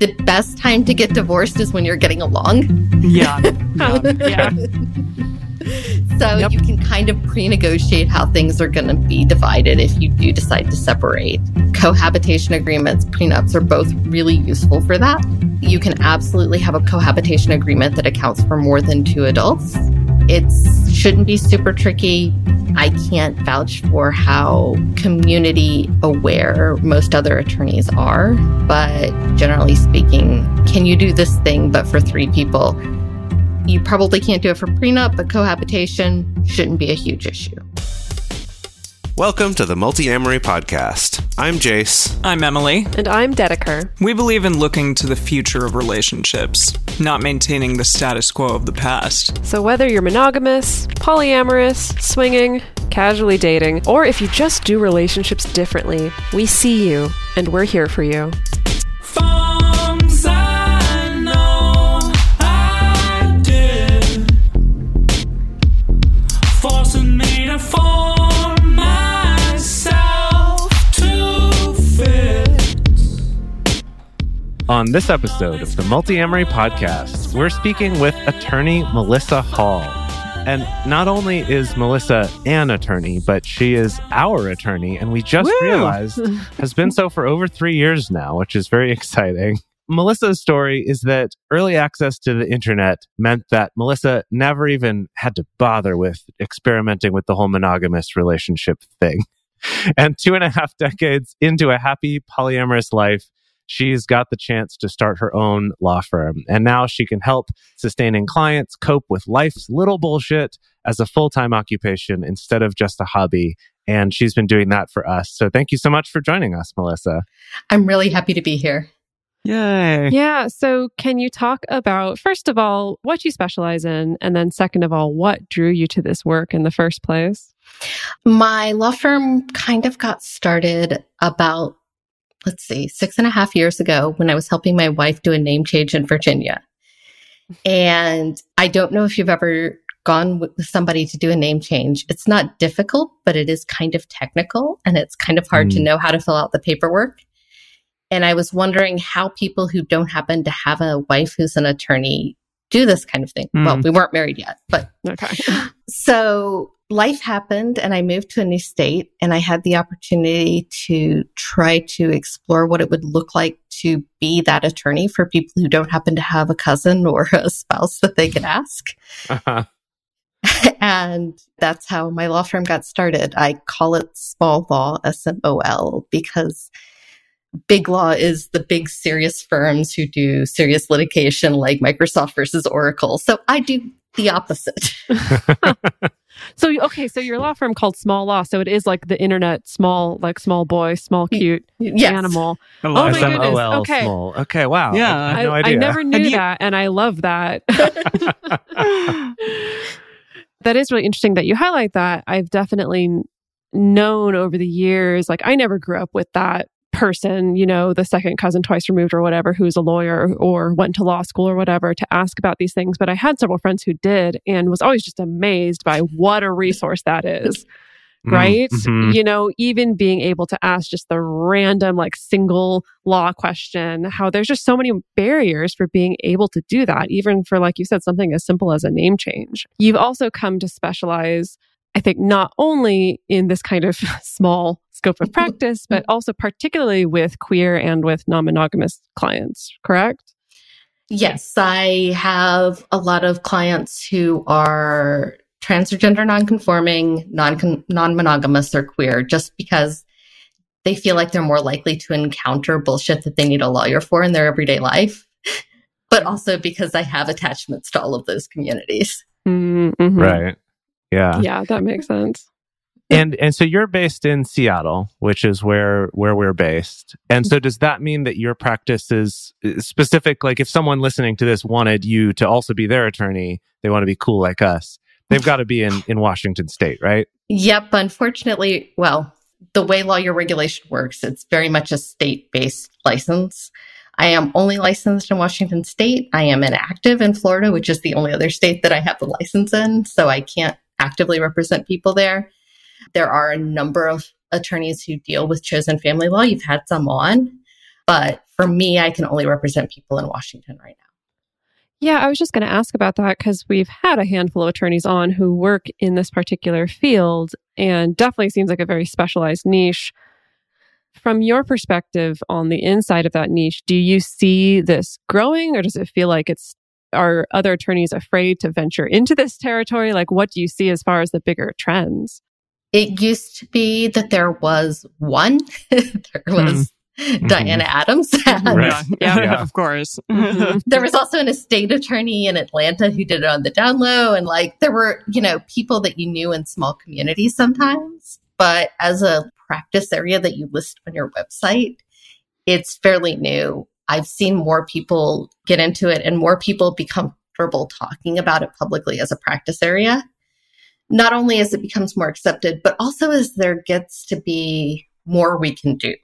the best time to get divorced is when you're getting along. Yeah. So you can kind of pre-negotiate how things are going to be divided if you do decide to separate. Cohabitation agreements, prenups are both really useful for that. You can absolutely have a cohabitation agreement that accounts for more than 2 adults. It shouldn't be super tricky. I can't vouch for how community aware most other attorneys are, but generally speaking, can you do this thing but for 3 people? You probably can't do it for prenup, but cohabitation shouldn't be a huge issue. Welcome to the Multi-Amory Podcast. I'm Jace. I'm Emily. And I'm Dedeker. We believe in looking to the future of relationships, not maintaining the status quo of the past. So whether you're monogamous, polyamorous, swinging, casually dating, or if you just do relationships differently, we see you, and we're here for you. On this episode of the Multi-Amory Podcast, we're speaking with attorney Melissa Hall. And not only is Melissa an attorney, but she is our attorney, and we just realized has been so for over 3 years now, which is very exciting. Melissa's story is that early access to the internet meant that Melissa never even had to bother with experimenting with the whole monogamous relationship thing. And 2.5 decades into a happy polyamorous life, she's got the chance to start her own law firm. And now she can help sustaining clients cope with life's little bullshit as a full-time occupation instead of just a hobby. And she's been doing that for us. So thank you so much for joining us, Melissa. I'm really happy to be here. Yay. Yeah. So can you talk about, first of all, what you specialize in? And then second of all, what drew you to this work in the first place? My law firm kind of got started about 6.5 years ago when I was helping my wife do a name change in Virginia. And I don't know if you've ever gone with somebody to do a name change. It's not difficult, but it is kind of technical and it's kind of hard to know how to fill out the paperwork. And I was wondering how people who don't happen to have a wife who's an attorney do this kind of thing. Well, we weren't married yet, but okay. So life happened and I moved to a new state and I had the opportunity to try to explore what it would look like to be that attorney for people who don't happen to have a cousin or a spouse that they could ask. And that's how my law firm got started. I call it small law, SMOL, because big law is the big serious firms who do serious litigation like Microsoft versus Oracle. So I do the opposite. So your law firm called Small Law. So it is like the internet, small, like small boy, small, cute animal. I love my goodness. SMOL, Okay. small. Okay, wow. Yeah. I had no idea. I never knew that, and I love that. That is really interesting that you highlight that. I've definitely known over the years, like I never grew up with that person, the second cousin twice removed or whatever, who's a lawyer or went to law school or whatever to ask about these things. But I had several friends who did and was always just amazed by what a resource that is. Right? Mm-hmm. Even being able to ask just the random, like single law question, how there's just so many barriers for being able to do that, even for, like you said, something as simple as a name change. You've also come to specialize, I think, not only in this kind of small scope of practice, but also particularly with queer and with non-monogamous clients, correct? Yes, I have a lot of clients who are trans or gender nonconforming, non-monogamous or queer, just because they feel like they're more likely to encounter bullshit that they need a lawyer for in their everyday life, but also because I have attachments to all of those communities. Mm-hmm. Right. Yeah. Yeah, that makes sense. And so you're based in Seattle, which is where we're based. And so does that mean that your practice is specific? Like if someone listening to this wanted you to also be their attorney, they want to be cool like us, they've got to be in Washington State, right? Yep. Unfortunately, well, the way lawyer regulation works, it's very much a state-based license. I am only licensed in Washington State. I am inactive in Florida, which is the only other state that I have the license in. So I can't actively represent people there. There are a number of attorneys who deal with chosen family law. You've had some on, but for me, I can only represent people in Washington right now. Yeah, I was just going to ask about that because we've had a handful of attorneys on who work in this particular field and definitely seems like a very specialized niche. From your perspective on the inside of that niche, do you see this growing or does it feel like are other attorneys afraid to venture into this territory? Like, what do you see as far as the bigger trends? It used to be that there was one. There was Diana Adams. Right. Yeah, of course. There was also an estate attorney in Atlanta who did it on the down low. And like, there were, people that you knew in small communities sometimes. But as a practice area that you list on your website, it's fairly new. I've seen more people get into it and more people become comfortable talking about it publicly as a practice area. Not only as it becomes more accepted, but also as there gets to be more we can do.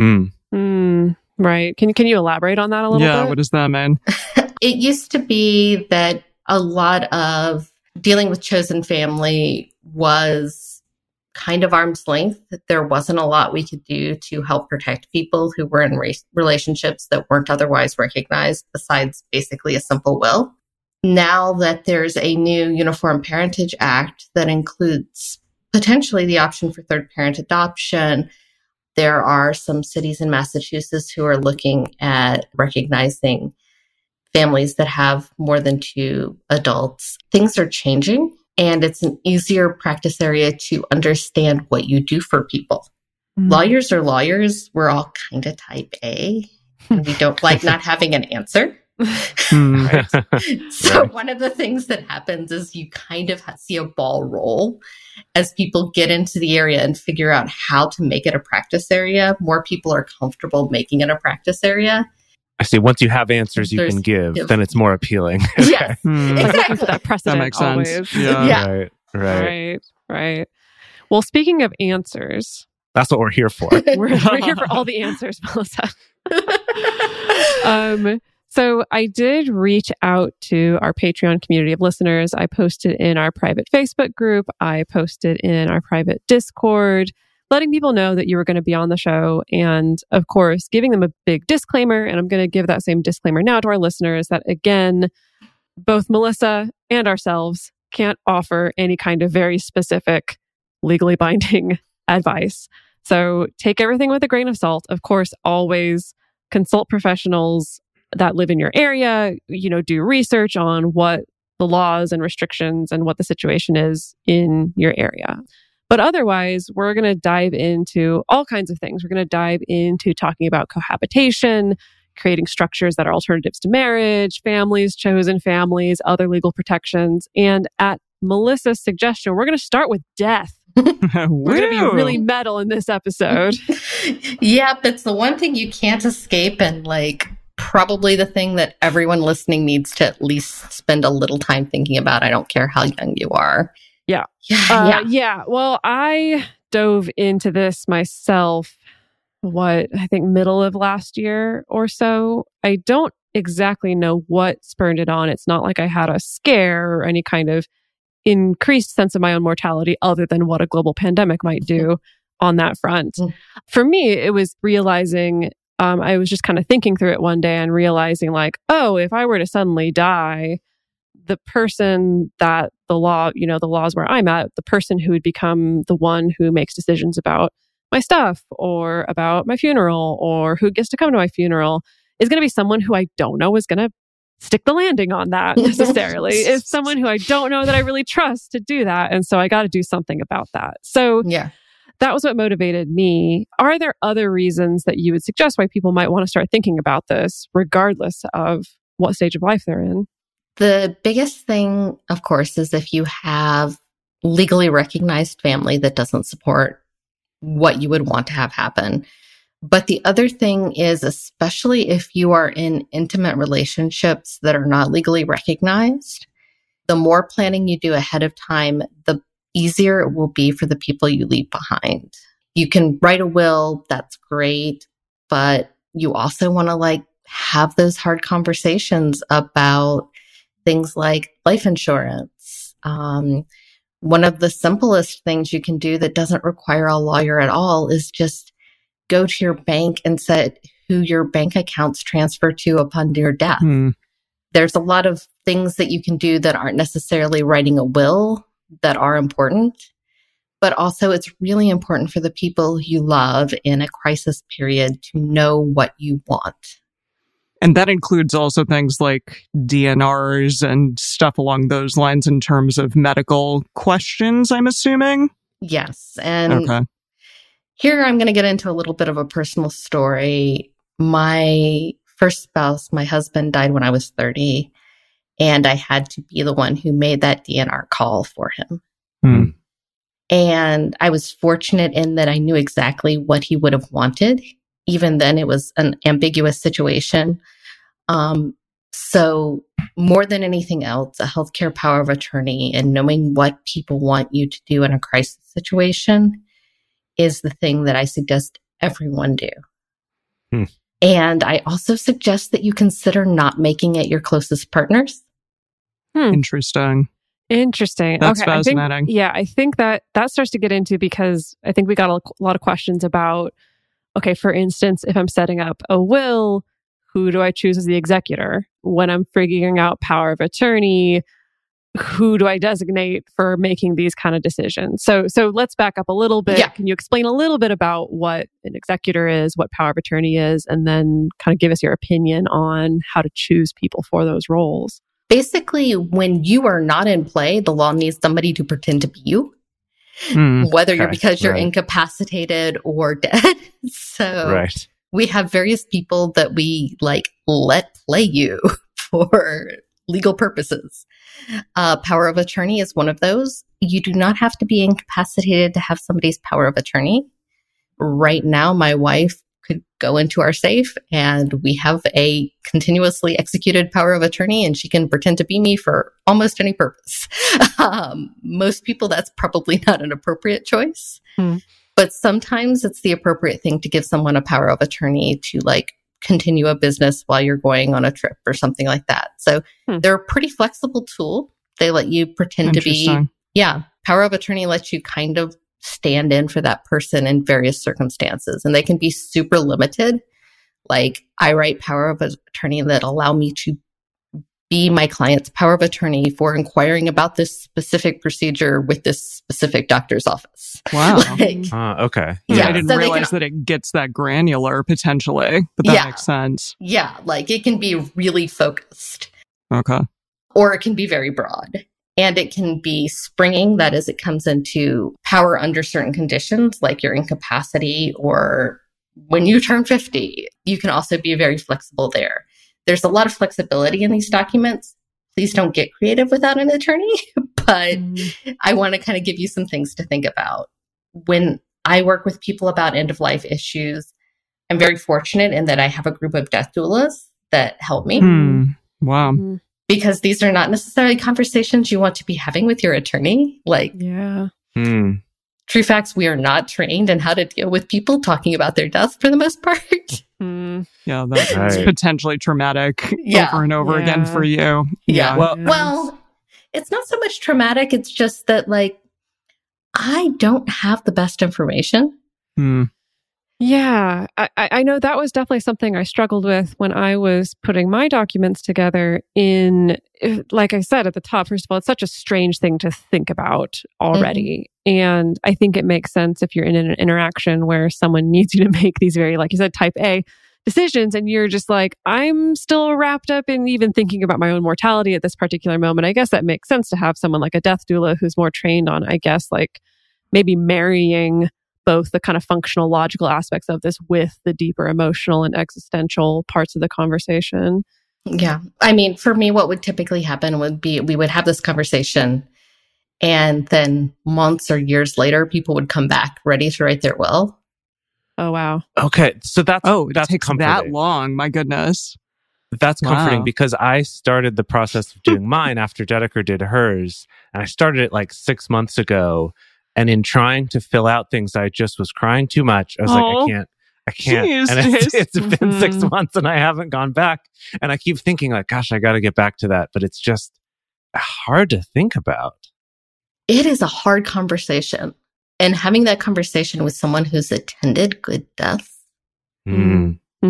Right. Can you elaborate on that a little bit? Yeah, what does that mean? It used to be that a lot of dealing with chosen family was kind of arm's length. There wasn't a lot we could do to help protect people who were in relationships that weren't otherwise recognized besides basically a simple will. Now that there's a new Uniform Parentage Act that includes potentially the option for third parent adoption, there are some cities in Massachusetts who are looking at recognizing families that have more than 2 adults. Things are changing, and it's an easier practice area to understand what you do for people. Lawyers are lawyers. We're all kind of type A, and we don't like not having an answer. Right. So one of the things that happens is you kind of see a ball roll as people get into the area and figure out how to make it a practice area. More people are comfortable making it a practice area. I see. Once you have answers you can give, then it's more appealing. Yes, exactly. For that precedent, that makes always. sense. Yeah. Right. Well, speaking of answers, that's what we're here for. we're here for all the answers, Melissa. So I did reach out to our Patreon community of listeners. I posted in our private Facebook group. I posted in our private Discord, letting people know that you were going to be on the show. And of course, giving them a big disclaimer. And I'm going to give that same disclaimer now to our listeners that, again, both Melissa and ourselves can't offer any kind of very specific legally binding advice. So take everything with a grain of salt. Of course, always consult professionals that live in your area, do research on what the laws and restrictions and what the situation is in your area. But otherwise, we're going to dive into all kinds of things. We're going to dive into talking about cohabitation, creating structures that are alternatives to marriage, families, chosen families, other legal protections. And at Melissa's suggestion, we're going to start with death. We're going to be really metal in this episode. Yep, it's the one thing you can't escape, and probably the thing that everyone listening needs to at least spend a little time thinking about. I don't care how young you are. Yeah. Well, I dove into this myself, I think middle of last year or so. I don't exactly know what spurred it on. It's not like I had a scare or any kind of increased sense of my own mortality other than what a global pandemic might do on that front. For me, it was realizing I was just kind of thinking through it one day and realizing if I were to suddenly die, the person that the laws where I'm at, the person who would become the one who makes decisions about my stuff or about my funeral or who gets to come to my funeral is going to be someone who I don't know is going to stick the landing on that necessarily. It's someone who I don't know that I really trust to do that. And so I got to do something about that. So that was what motivated me. Are there other reasons that you would suggest why people might want to start thinking about this, regardless of what stage of life they're in? The biggest thing, of course, is if you have legally recognized family that doesn't support what you would want to have happen. But the other thing is, especially if you are in intimate relationships that are not legally recognized, the more planning you do ahead of time, the easier it will be for the people you leave behind. You can write a will, that's great, but you also want to have those hard conversations about things like life insurance. One of the simplest things you can do that doesn't require a lawyer at all is just go to your bank and say, who your bank accounts transfer to upon your death. There's a lot of things that you can do that aren't necessarily writing a will that are important, but also it's really important for the people you love in a crisis period to know what you want. And that includes also things like DNRs and stuff along those lines in terms of medical questions, I'm assuming? Yes. And here I'm going to get into a little bit of a personal story. My first spouse, my husband, died when I was 30, and I had to be the one who made that DNR call for him. And I was fortunate in that I knew exactly what he would have wanted. Even then, it was an ambiguous situation. So more than anything else, a healthcare power of attorney and knowing what people want you to do in a crisis situation is the thing that I suggest everyone do. And I also suggest that you consider not making it your closest partners. Interesting. Okay, That's fascinating. I think that starts to get into, because I think we got a lot of questions about, okay, for instance, if I'm setting up a will, who do I choose as the executor? When I'm figuring out power of attorney, who do I designate for making these kind of decisions? So let's back up a little bit. Yeah. Can you explain a little bit about what an executor is, what power of attorney is, and then kind of give us your opinion on how to choose people for those roles? Basically, when you are not in play, the law needs somebody to pretend to be you, whether you're because you're incapacitated or dead. So we have various people that we let play you for legal purposes. Power of attorney is one of those. You do not have to be incapacitated to have somebody's power of attorney. Right now, my wife could go into our safe and we have a continuously executed power of attorney, and she can pretend to be me for almost any purpose. Most people, that's probably not an appropriate choice. But sometimes it's the appropriate thing to give someone a power of attorney to continue a business while you're going on a trip or something like that. So they're a pretty flexible tool. They let you pretend to be, power of attorney lets you kind of stand in for that person in various circumstances. And they can be super limited. Like I write power of attorney that allow me to be my client's power of attorney for inquiring about this specific procedure with this specific doctor's office. Wow. Okay. Yeah, I didn't realize that it gets that granular potentially, but that makes sense. Yeah, it can be really focused. Okay. Or it can be very broad. And it can be springing, that is, it comes into power under certain conditions, like your incapacity or when you turn 50. You can also be very flexible there. There's a lot of flexibility in these documents. Please don't get creative without an attorney, but I want to kind of give you some things to think about. When I work with people about end-of-life issues, I'm very fortunate in that I have a group of death doulas that help me. Wow. Because these are not necessarily conversations you want to be having with your attorney. True facts, we are not trained in how to deal with people talking about their death for the most part. Yeah, that's potentially traumatic over and over again for you. Yeah. Well, it's not so much traumatic. It's just that, I don't have the best information. Yeah, I know that was definitely something I struggled with when I was putting my documents together. Like I said at the top, first of all, it's such a strange thing to think about already. And I think it makes sense if you're in an interaction where someone needs you to make these very, like you said, type A decisions. And you're just I'm still wrapped up in even thinking about my own mortality at this particular moment. I guess that makes sense to have someone like a death doula who's more trained on, maybe marrying both the kind of functional, logical aspects of this with the deeper emotional and existential parts of the conversation. Yeah. I mean, for me, what would typically happen would be we would have this conversation, and then months or years later, people would come back ready to write their will. Oh, wow. Okay. So that's takes comforting. that long. My goodness. That's comforting because I started the process of doing mine after Dedeker did hers. And I started it 6 months ago. And in trying to fill out things, I just was crying too much. I was I can't. Jeez, and it's been 6 months and I haven't gone back. And I keep thinking gosh, I got to get back to that. But it's just hard to think about. It is a hard conversation. And having that conversation with someone who's attended good deaths. Mm-hmm.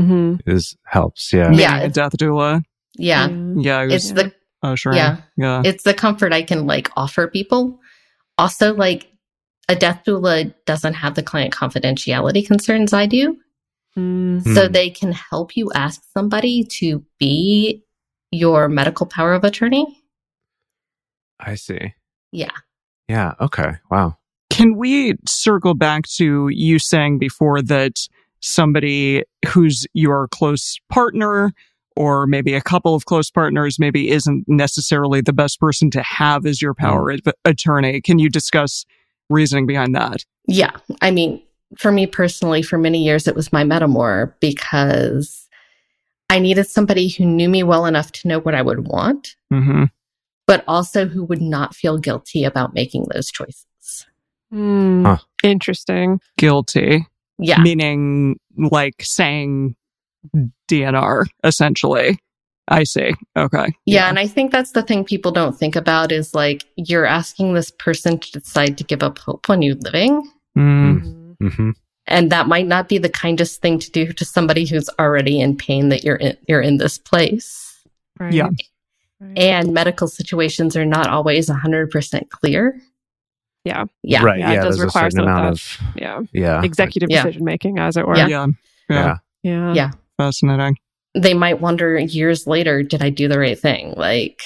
helps. Yeah. Yeah. A death doula. Yeah. Yeah. It's the sure. Yeah. Yeah. It's the comfort I can like offer people. Also, like a death doula doesn't have the client confidentiality concerns I do. So they can help you ask somebody to be your medical power of attorney. I see. Yeah. Yeah. Okay. Wow. Can we circle back to you saying before that somebody who's your close partner or maybe a couple of close partners maybe isn't necessarily the best person to have as your power of attorney? Can you discuss reasoning behind that? Yeah. I mean, for me personally, for many years, it was my metamor because I needed somebody who knew me well enough to know what I would want, but also who would not feel guilty about making those choices. Interesting. Guilty. Yeah. Meaning like saying DNR, essentially. I see. Okay. Yeah. And I think that's the thing people don't think about is like you're asking this person to decide to give up hope when you're living. And that might not be the kindest thing to do to somebody who's already in pain that you're in this place. Right. Yeah. And medical situations are not always 100% clear. Yeah. Yeah. Right. Yeah, it does there's a require certain some of amount that. of Yeah. Executive decision making, as it were. Yeah. Yeah. Fascinating. They might wonder years later, did I do the right thing? Like,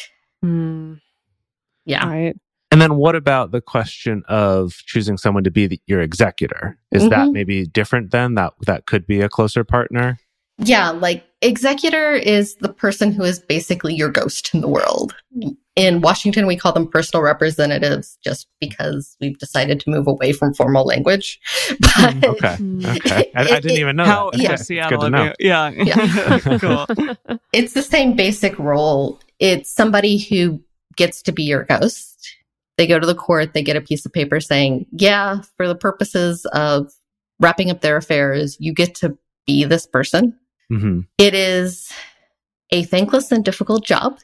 yeah. Right. And then what about the question of choosing someone to be your executor? Is that maybe different then? That could be a closer partner? Yeah, like executor is the person who is basically your ghost in the world. In Washington, we call them personal representatives just because we've decided to move away from formal language. But Okay. I didn't even know How that. yeah. Okay. Seattle, Good to know. Yeah. Cool. it's the same basic role. It's somebody who gets to be your ghost. They go to the court, they get a piece of paper saying, yeah, for the purposes of wrapping up their affairs, you get to be this person. It is a thankless and difficult job.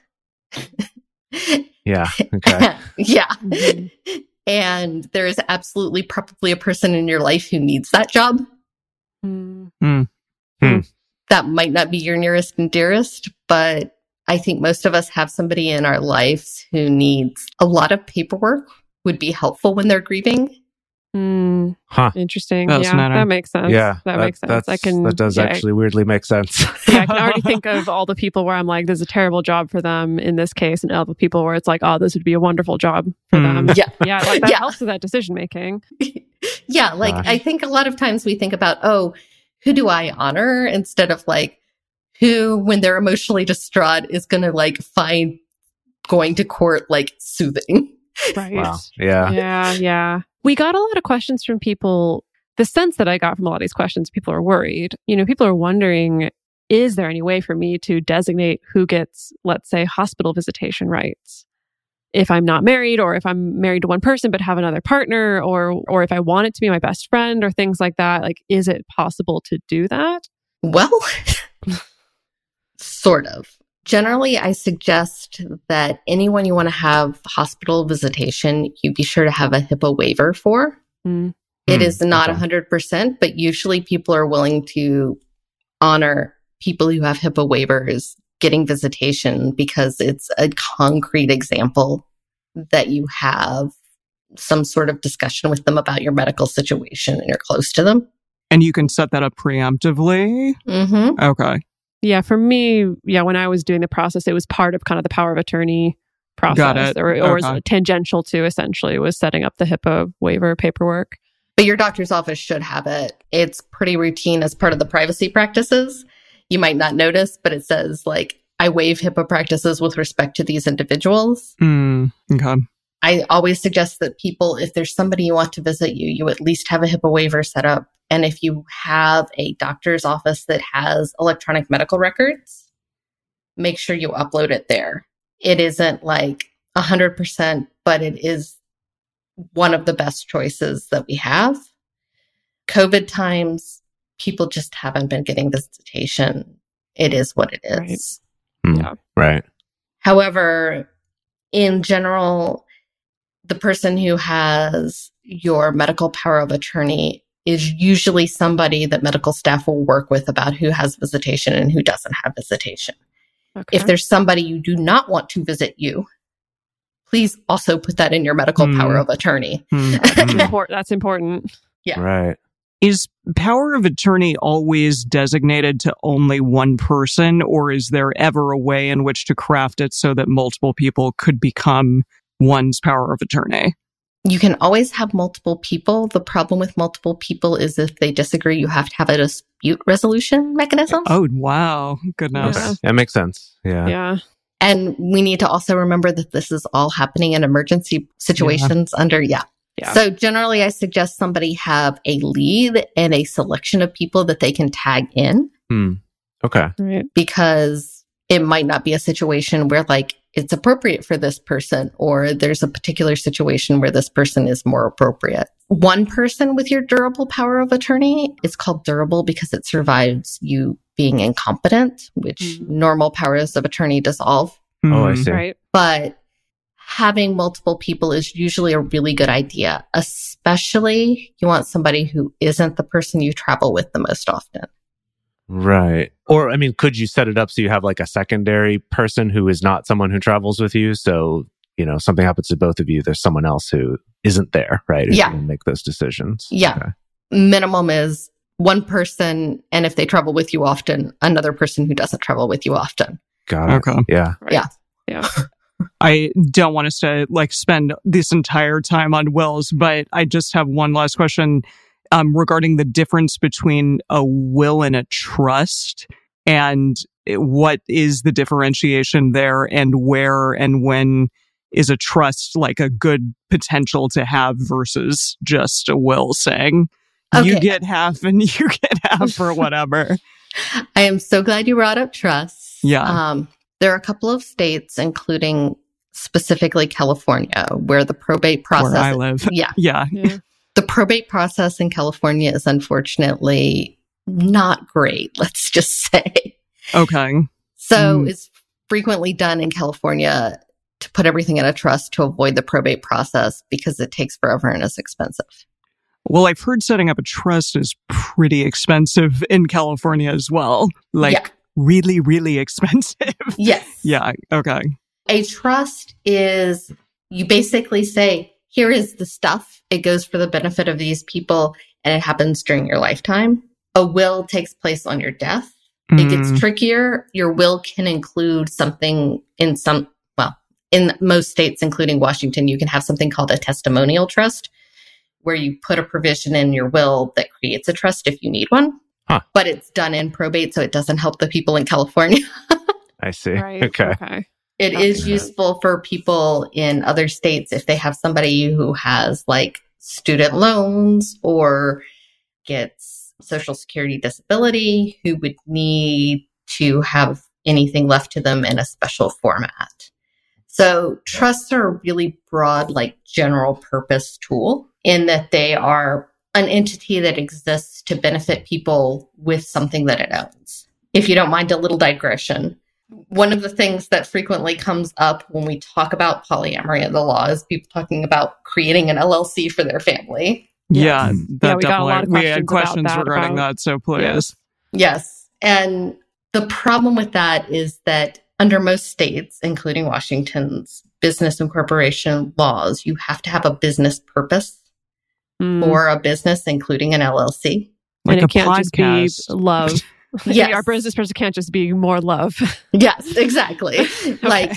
Yeah. Okay. Yeah. And there is absolutely probably a person in your life who needs that job. That might not be your nearest and dearest, but I think most of us have somebody in our lives who needs a lot of paperwork, would be helpful when they're grieving. Interesting. Fascinating. That makes sense. Yeah. That makes sense. That does actually weirdly make sense. I can already think of all the people where I'm like, there's a terrible job for them in this case, and other people where it's like, oh, this would be a wonderful job for them. Yeah. Yeah. Like that helps with that decision making. Yeah. Like I think a lot of times we think about, oh, who do I honor instead of like, who, when they're emotionally distraught, is going to like find going to court like soothing. Right. Wow. Yeah. Yeah. We got a lot of questions from people. The sense that I got from a lot of these questions, people are worried. People are wondering, is there any way for me to designate who gets, let's say, hospital visitation rights? If I'm not married, or if I'm married to one person but have another partner, or if I want it to be my best friend or things like that, like, is it possible to do that? Well, sort of. Generally, I suggest that anyone you want to have hospital visitation, you be sure to have a HIPAA waiver for. It is not 100%, but usually people are willing to honor people who have HIPAA waivers getting visitation because it's a concrete example that you have some sort of discussion with them about your medical situation and you're close to them. And you can set that up preemptively? Okay. Yeah, for me, when I was doing the process, it was part of kind of the power of attorney process. Got it. Or was tangential to, essentially, was setting up the HIPAA waiver paperwork. But your doctor's office should have it. It's pretty routine as part of the privacy practices. You might not notice, but it says, like, I waive HIPAA practices with respect to these individuals. Okay. I always suggest that people, if there's somebody you want to visit you at least have a HIPAA waiver set up. And if you have a doctor's office that has electronic medical records, make sure you upload it there. It isn't like 100%, but it is one of the best choices that we have. COVID times, people just haven't been getting visitation. It is what it is. Yeah. Right. However, in general, the person who has your medical power of attorney is usually somebody that medical staff will work with about who has visitation and who doesn't have visitation. Okay. If there's somebody you do not want to visit you, please also put that in your medical power of attorney. That's important. Yeah. Right. Is power of attorney always designated to only one person, or is there ever a way in which to craft it so that multiple people could become one's power of attorney? You can always have multiple people. The problem with multiple people is if they disagree, you have to have a dispute resolution mechanism. Oh, wow. Goodness. Yeah. That makes sense. Yeah. Yeah. And we need to also remember that this is all happening in emergency situations Yeah. So generally, I suggest somebody have a lead and a selection of people that they can tag in, Okay. Right. because it might not be a situation where like it's appropriate for this person, or there's a particular situation where this person is more appropriate. One person with your durable power of attorney is called durable because it survives you being incompetent, which normal powers of attorney dissolve. Oh, I see. Right. But having multiple people is usually a really good idea, especially you want somebody who isn't the person you travel with the most often. Right. Or, I mean, could you set it up so you have like a secondary person who is not someone who travels with you? So, you know, something happens to both of you, there's someone else who isn't there, right? Who's Yeah. going to make those decisions. Yeah. Okay. Minimum is one person, and if they travel with you often, another person who doesn't travel with you often. Got it. Okay. Yeah. Right. Yeah. Yeah. I don't want us to like spend this entire time on wills, but I just have one last question regarding the difference between a will and a trust, and what is the differentiation there, and where and when is a trust like a good potential to have versus just a will saying you Okay. get half and you get half for whatever. I am so glad you brought up trusts. Yeah. There are a couple of states, including specifically California, where the probate process. Where I live. Yeah. Yeah. Yeah. The probate process in California is unfortunately not great, let's just say. Okay. So it's frequently done in California to put everything in a trust to avoid the probate process because it takes forever and is expensive. Well, I've heard setting up a trust is pretty expensive in California as well. Like Yeah. really, really expensive. Yes. Yeah. Okay. A trust is you basically say, here is the stuff. It goes for the benefit of these people and it happens during your lifetime. A will takes place on your death. It gets trickier. Your will can include something in most states, including Washington, you can have something called a testimonial trust, where you put a provision in your will that creates a trust if you need one. Huh. But it's done in probate, so it doesn't help the people in California. I see. Right. Okay. It is useful for people in other states if they have somebody who has like student loans or gets Social Security disability, who would need to have anything left to them in a special format. So trusts are a really broad, like general purpose tool in that they are an entity that exists to benefit people with something that it owns. If you don't mind a little digression, one of the things that frequently comes up when we talk about polyamory in the law is people talking about creating an LLC for their family. Yeah. That we got a lot of we had questions questions about that, regarding about- that. So please. Yes. And the problem with that is that under most states, including Washington's business and corporation laws, you have to have a business purpose for a business, including an LLC. Like and a it can't just be podcast. love. Yes. Our business person can't just be more love. Yes, exactly. Like,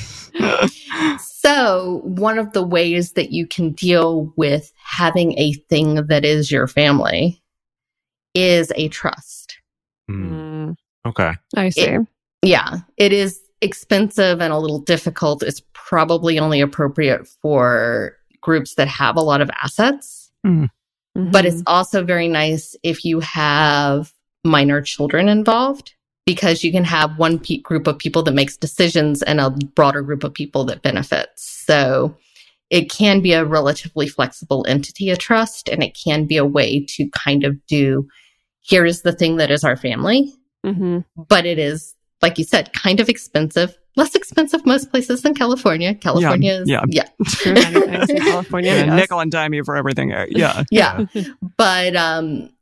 so one of the ways that you can deal with having a thing that is your family is a trust. Okay. I see. Yeah, it is expensive and a little difficult. It's probably only appropriate for groups that have a lot of assets, but it's also very nice if you have minor children involved, because you can have one group of people that makes decisions and a broader group of people that benefits. So it can be a relatively flexible entity, a trust, and it can be a way to kind of do, here is the thing that is our family. But it is, like you said, kind of expensive. Less expensive most places than California. California is, yeah. True, anything in California. Yeah, yes. nickel and dime you for everything. Yeah. Yeah. But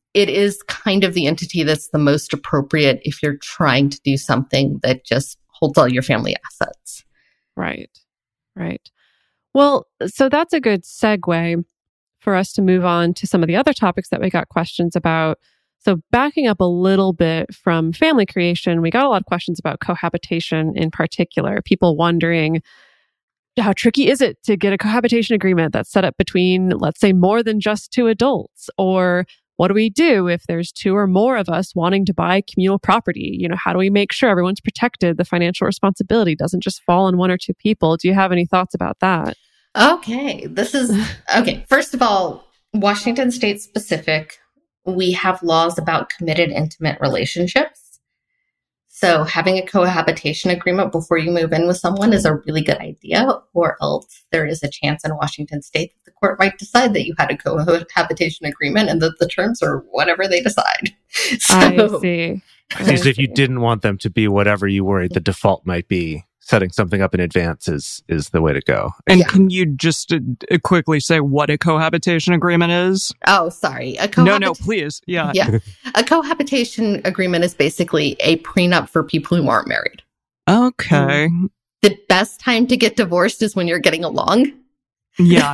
it is kind of the entity that's the most appropriate if you're trying to do something that just holds all your family assets. Right. Well, so that's a good segue for us to move on to some of the other topics that we got questions about. So backing up a little bit from family creation, we got a lot of questions about cohabitation in particular. People wondering, how tricky is it to get a cohabitation agreement that's set up between, let's say, more than just two adults? Or what do we do if there's two or more of us wanting to buy communal property? How do we make sure everyone's protected? The financial responsibility doesn't just fall on one or two people. Do you have any thoughts about that? Okay. First of all, Washington state specific, we have laws about committed intimate relationships. So having a cohabitation agreement before you move in with someone is a really good idea, or else there is a chance in Washington state that the court might decide that you had a cohabitation agreement and that the terms are whatever they decide. I see. If you didn't want them to be whatever you worried the default might be, setting something up in advance is the way to go. And can you just quickly say what a cohabitation agreement is? Oh, sorry. No, please. Yeah. A cohabitation agreement is basically a prenup for people who aren't married. Okay. The best time to get divorced is when you're getting along. Yeah.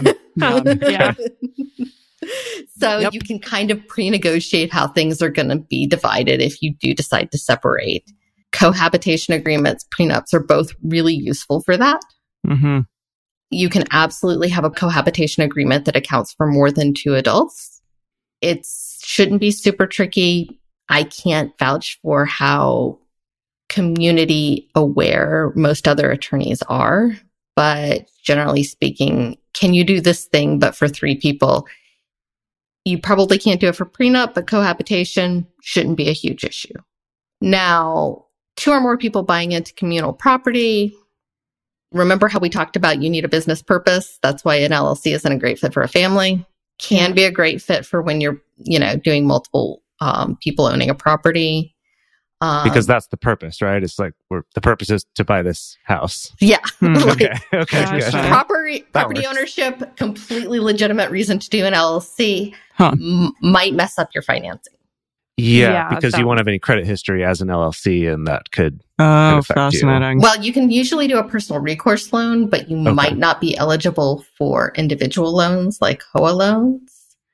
So you can kind of pre-negotiate how things are going to be divided if you do decide to separate. Cohabitation agreements, prenups are both really useful for that. Mm-hmm. You can absolutely have a cohabitation agreement that accounts for more than two adults. It shouldn't be super tricky. I can't vouch for how community aware most other attorneys are, but generally speaking, can you do this thing but for three people? You probably can't do it for prenup, but cohabitation shouldn't be a huge issue. Now, two or more people buying into communal property. Remember how we talked about you need a business purpose? That's why an LLC isn't a great fit for a family. Can be a great fit for when you're, doing multiple people owning a property. Because that's the purpose, right? It's like the purpose is to buy this house. Yeah. Okay. Good. Property ownership, completely legitimate reason to do an LLC, might mess up your financing. Yeah, because you won't have any credit history as an LLC, and that could affect fascinating. You. Well, you can usually do a personal recourse loan, but you might not be eligible for individual loans like HOA loans.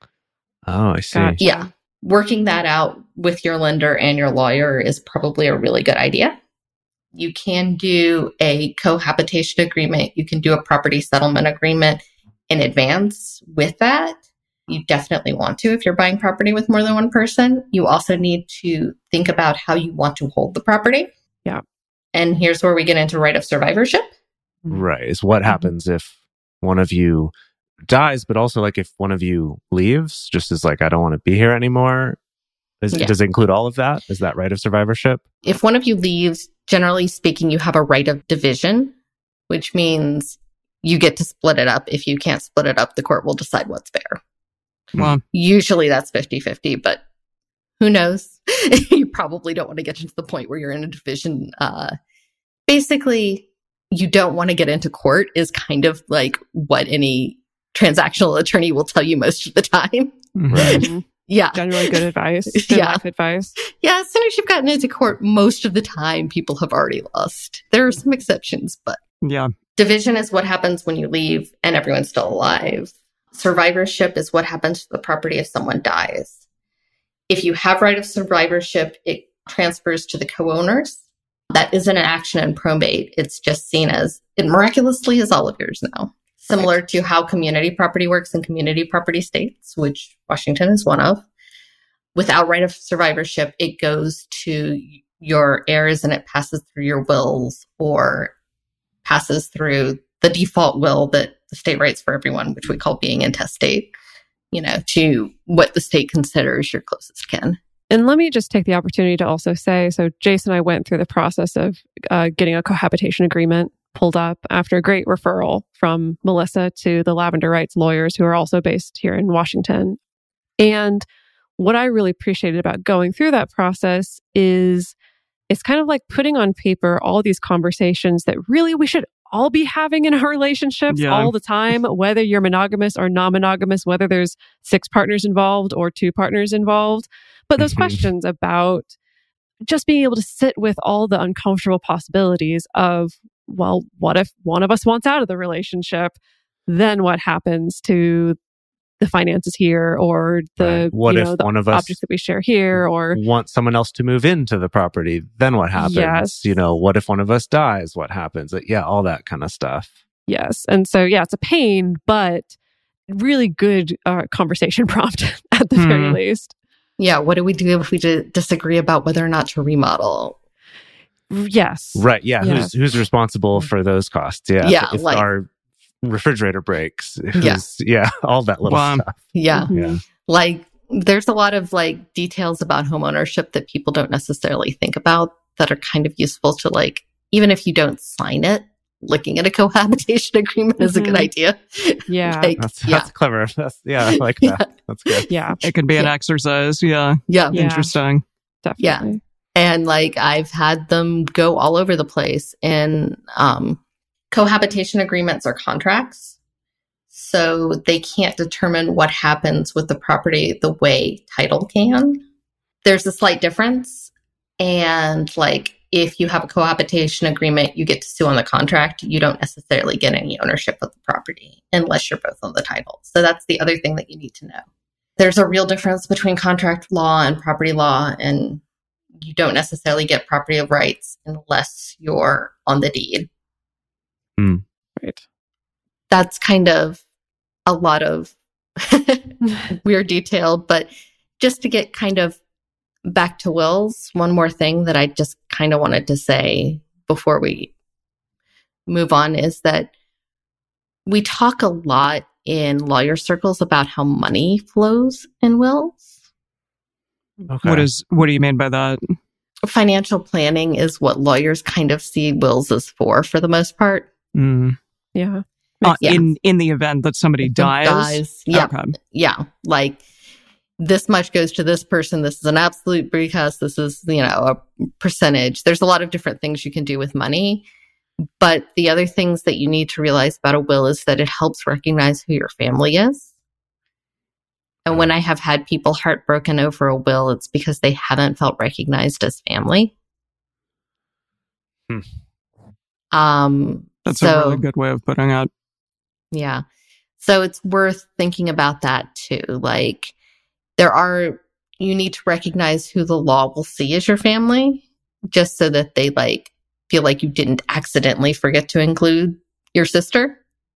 Oh, I see. Gotcha. Yeah. Working that out with your lender and your lawyer is probably a really good idea. You can do a cohabitation agreement. You can do a property settlement agreement in advance with that. You definitely want to if you're buying property with more than one person. You also need to think about how you want to hold the property. Yeah. And here's where we get into right of survivorship. Right. Is what happens if one of you dies, but also like if one of you leaves, just as like, I don't want to be here anymore. Does it include all of that? Is that right of survivorship? If one of you leaves, generally speaking, you have a right of division, which means you get to split it up. If you can't split it up, the court will decide what's fair. Well, usually that's 50-50, but who knows? You probably don't want to get to the point where you're in a division. Basically, you don't want to get into court is kind of like what any transactional attorney will tell you most of the time. Right. Yeah. Generally good advice. Good life advice. Yeah. As soon as you've gotten into court, most of the time people have already lost. There are some exceptions, but division is what happens when you leave and everyone's still alive. Survivorship is what happens to the property if someone dies. If you have right of survivorship, it transfers to the co-owners. That isn't an action in probate. It's just seen as, it miraculously is all of yours now. Similar to how community property works in community property states, which Washington is one of. Without right of survivorship, it goes to your heirs and it passes through your wills or passes through the default will that the state writes for everyone, which we call being intestate, to what the state considers your closest kin. And let me just take the opportunity to also say, so Jason and I went through the process of getting a cohabitation agreement pulled up after a great referral from Melissa to the Lavender Rights lawyers who are also based here in Washington. And what I really appreciated about going through that process is it's kind of like putting on paper all these conversations that really we should all be having in our relationships all the time, whether you're monogamous or non-monogamous, whether there's 6 partners involved or 2 partners involved. But those questions about just being able to sit with all the uncomfortable possibilities of, well, what if one of us wants out of the relationship? Then what happens to the finances here, or the what if one of us objects that we share here, or want someone else to move into the property? Then what happens? Yes. What if one of us dies? What happens? All that kind of stuff. Yes. And so, it's a pain, but really good conversation prompt at the very least. Yeah. What do we do if we disagree about whether or not to remodel? Yes. Right. Yeah. Yes. Who's responsible for those costs? Yeah. Yeah. If our refrigerator breaks. All that little stuff. Yeah. Mm-hmm. Like, there's a lot of like details about home ownership that people don't necessarily think about that are kind of useful to, like, even if you don't sign it, looking at a cohabitation agreement is a good idea. Yeah. That's clever. I like that. That's good. Yeah. It can be an exercise. Yeah. Interesting. Definitely. Yeah. And like, I've had them go all over the place in, cohabitation agreements are contracts, so they can't determine what happens with the property the way title can. There's a slight difference. And like, if you have a cohabitation agreement, you get to sue on the contract. You don't necessarily get any ownership of the property unless you're both on the title. So that's the other thing that you need to know. There's a real difference between contract law and property law, and you don't necessarily get property of rights unless you're on the deed. Right. That's kind of a lot of weird detail, but just to get kind of back to wills, one more thing that I just kind of wanted to say before we move on is that we talk a lot in lawyer circles about how money flows in wills. Okay. What do you mean by that? Financial planning is what lawyers kind of see wills as for the most part. Yeah. In the event that somebody dies? Yeah. Okay. Yeah. Like, this much goes to this person. This is an absolute bequest. This is, a percentage. There's a lot of different things you can do with money. But the other things that you need to realize about a will is that it helps recognize who your family is. And when I have had people heartbroken over a will, it's because they haven't felt recognized as family. That's a really good way of putting it. Yeah. So it's worth thinking about that too. Like, you need to recognize who the law will see as your family, just so that they feel like you didn't accidentally forget to include your sister.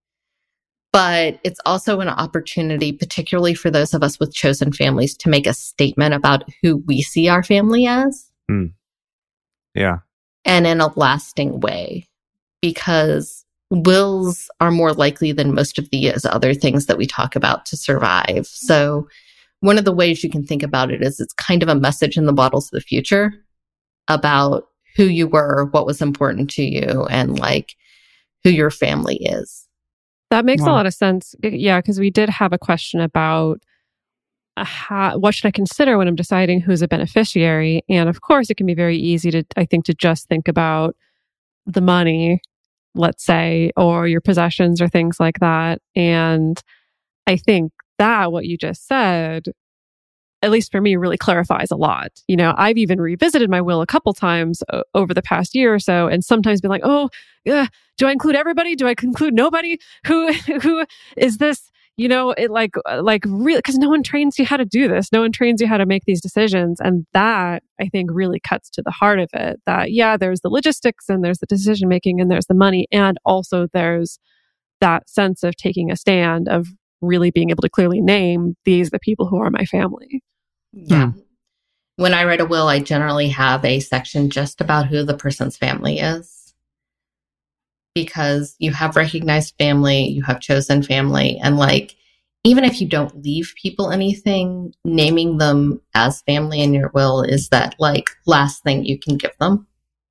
But it's also an opportunity, particularly for those of us with chosen families, to make a statement about who we see our family as. Yeah. And in a lasting way, because wills are more likely than most of these other things that we talk about to survive. So one of the ways you can think about it is it's kind of a message in the bottle to the future about who you were, what was important to you, and who your family is. That makes a lot of sense. Yeah, because we did have a question about what should I consider when I'm deciding who's a beneficiary? And of course, it can be very easy to just think about the money, let's say, or your possessions or things like that. And I think that what you just said, at least for me, really clarifies a lot. I've even revisited my will a couple times over the past year or so, and sometimes been like, oh, yeah, do I include everybody? Do I include nobody? Who is this? It really, because no one trains you how to do this. No one trains you how to make these decisions. And that, I think, really cuts to the heart of it. That, there's the logistics and there's the decision making and there's the money. And also there's that sense of taking a stand, of really being able to clearly name, these are the people who are my family. Yeah. When I write a will, I generally have a section just about who the person's family is. Because you have recognized family, you have chosen family, and even if you don't leave people anything, naming them as family in your will is that last thing you can give them.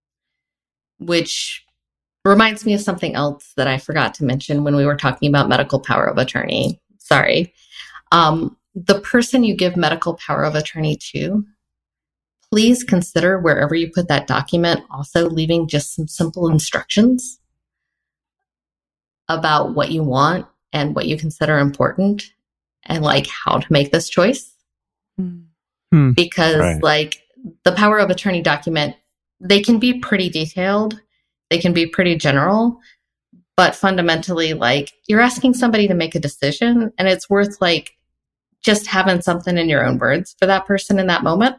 Which reminds me of something else that I forgot to mention when we were talking about medical power of attorney. Sorry. The person you give medical power of attorney to, please consider wherever you put that document also leaving just some simple instructions about what you want and what you consider important and like how to make this choice. Because like the power of attorney document, they can be pretty detailed. They can be pretty general, but fundamentally, like you're asking somebody to make a decision, and it's worth like just having something in your own words for that person in that moment.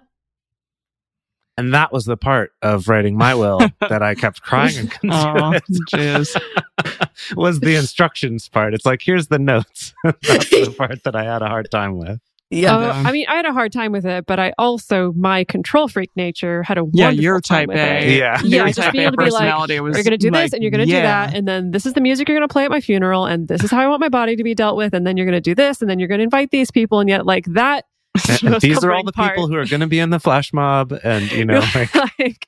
And that was the part of writing my will that I kept crying and confused. Was the instructions part. It's like, here's the notes. That's the part that I had a hard time with. Yeah. I mean, I had a hard time with it, but I also, my control freak nature had a wonderful you're time type with A. it. Yeah, just being able to be like, you're going to do this and you're going to do that. And then this is the music you're going to play at my funeral. And this is how I want my body to be dealt with. And then you're going to do this. And then you're going to invite these people. And yet like that. And these are all the people who are going to be in the flash mob. And, you know, like...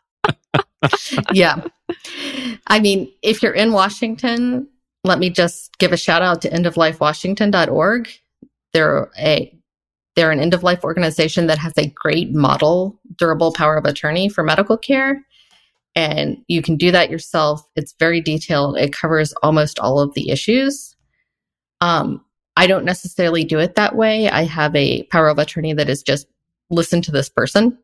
Yeah. I mean, if you're in Washington, let me just give a shout out to endoflifewashington.org. They're an end-of-life organization that has a great model, durable power of attorney for medical care. And you can do that yourself. It's very detailed. It covers almost all of the issues. I don't necessarily do it that way. I have a power of attorney that is just listen to this person.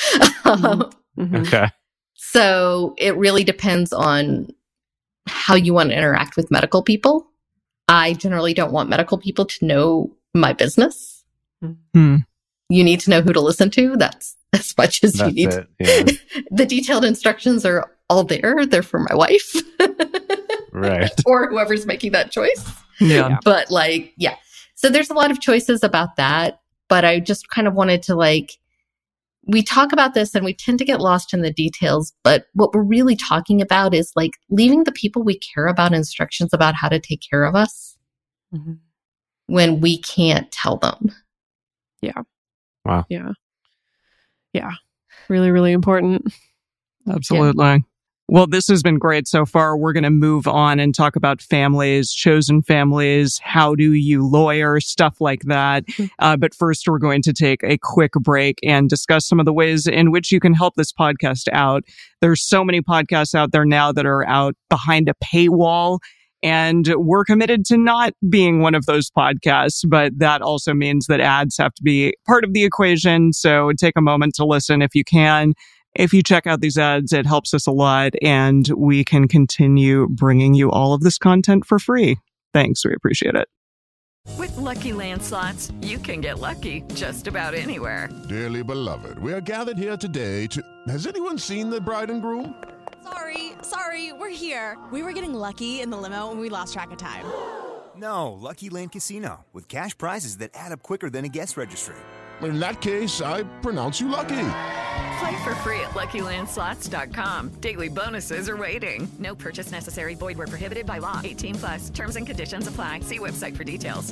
Okay. So it really depends on how you want to interact with medical people. I generally don't want medical people to know my business. You need to know who to listen to. That's as much as you need. Yeah. The detailed instructions are all there. They're for my wife. Right. Or whoever's making that choice. Yeah. But like, yeah. So there's a lot of choices about that. But I just kind of wanted to like, we talk about this and we tend to get lost in the details. But what we're really talking about is like leaving the people we care about instructions about how to take care of us when we can't tell them. Yeah. Wow. Yeah. Yeah. Really, really important. Absolutely. Yeah. Well, this has been great so far. We're going to move on and talk about families, chosen families, how do you lawyer, stuff like that. But first, we're going to take a quick break and discuss some of the ways in which you can help this podcast out. There's so many podcasts out there now that are out behind a paywall. And we're committed to not being one of those podcasts, but that also means that ads have to be part of the equation. So take a moment to listen if you can. If you check out these ads, it helps us a lot, and we can continue bringing you all of this content for free. Thanks. We appreciate it. With Lucky Land Slots, you can get lucky just about anywhere. Dearly beloved, we are gathered here today to... Has anyone seen the bride and groom? Sorry, we're here. We were getting lucky in the limo and we lost track of time. No, Lucky Land Casino, with cash prizes that add up quicker than a guest registry. In that case, I pronounce you lucky. Play for free at LuckyLandSlots.com. Daily bonuses are waiting. No purchase necessary. Void where prohibited by law. 18+. Terms and conditions apply. See website for details.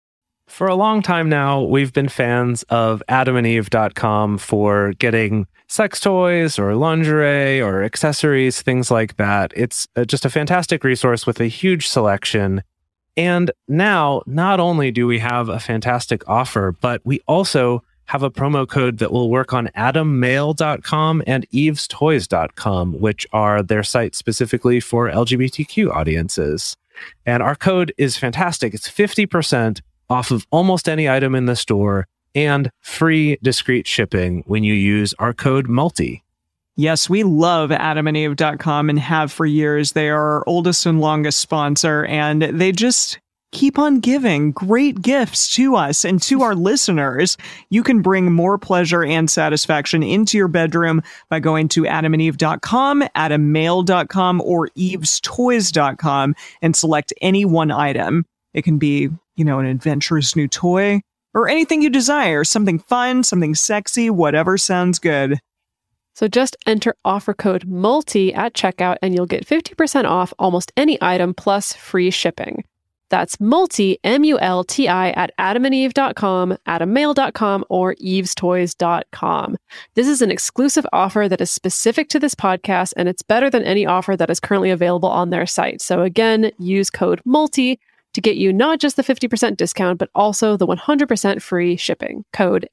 For a long time now, we've been fans of AdamandEve.com for getting sex toys or lingerie or accessories, things like that. It's just a fantastic resource with a huge selection. And now, not only do we have a fantastic offer, but we also have a promo code that will work on AdamMail.com and EvesToys.com, which are their sites specifically for LGBTQ audiences. And our code is fantastic. It's 50% off of almost any item in the store and free discreet shipping when you use our code MULTI. Yes, we love AdamandEve.com and have for years. They are our oldest and longest sponsor, and they just keep on giving great gifts to us and to our listeners. You can bring more pleasure and satisfaction into your bedroom by going to AdamandEve.com, AdamMail.com, or EvesToys.com and select any one item. It can be, an adventurous new toy or anything you desire, something fun, something sexy, whatever sounds good. So just enter offer code MULTI at checkout and you'll get 50% off almost any item plus free shipping. That's MULTI, M-U-L-T-I, at AdamandEve.com, AdamMail.com, or EvesToys.com. This is an exclusive offer that is specific to this podcast, and it's better than any offer that is currently available on their site. So again, use code MULTI to get you not just the 50% discount, but also the 100% free shipping. Code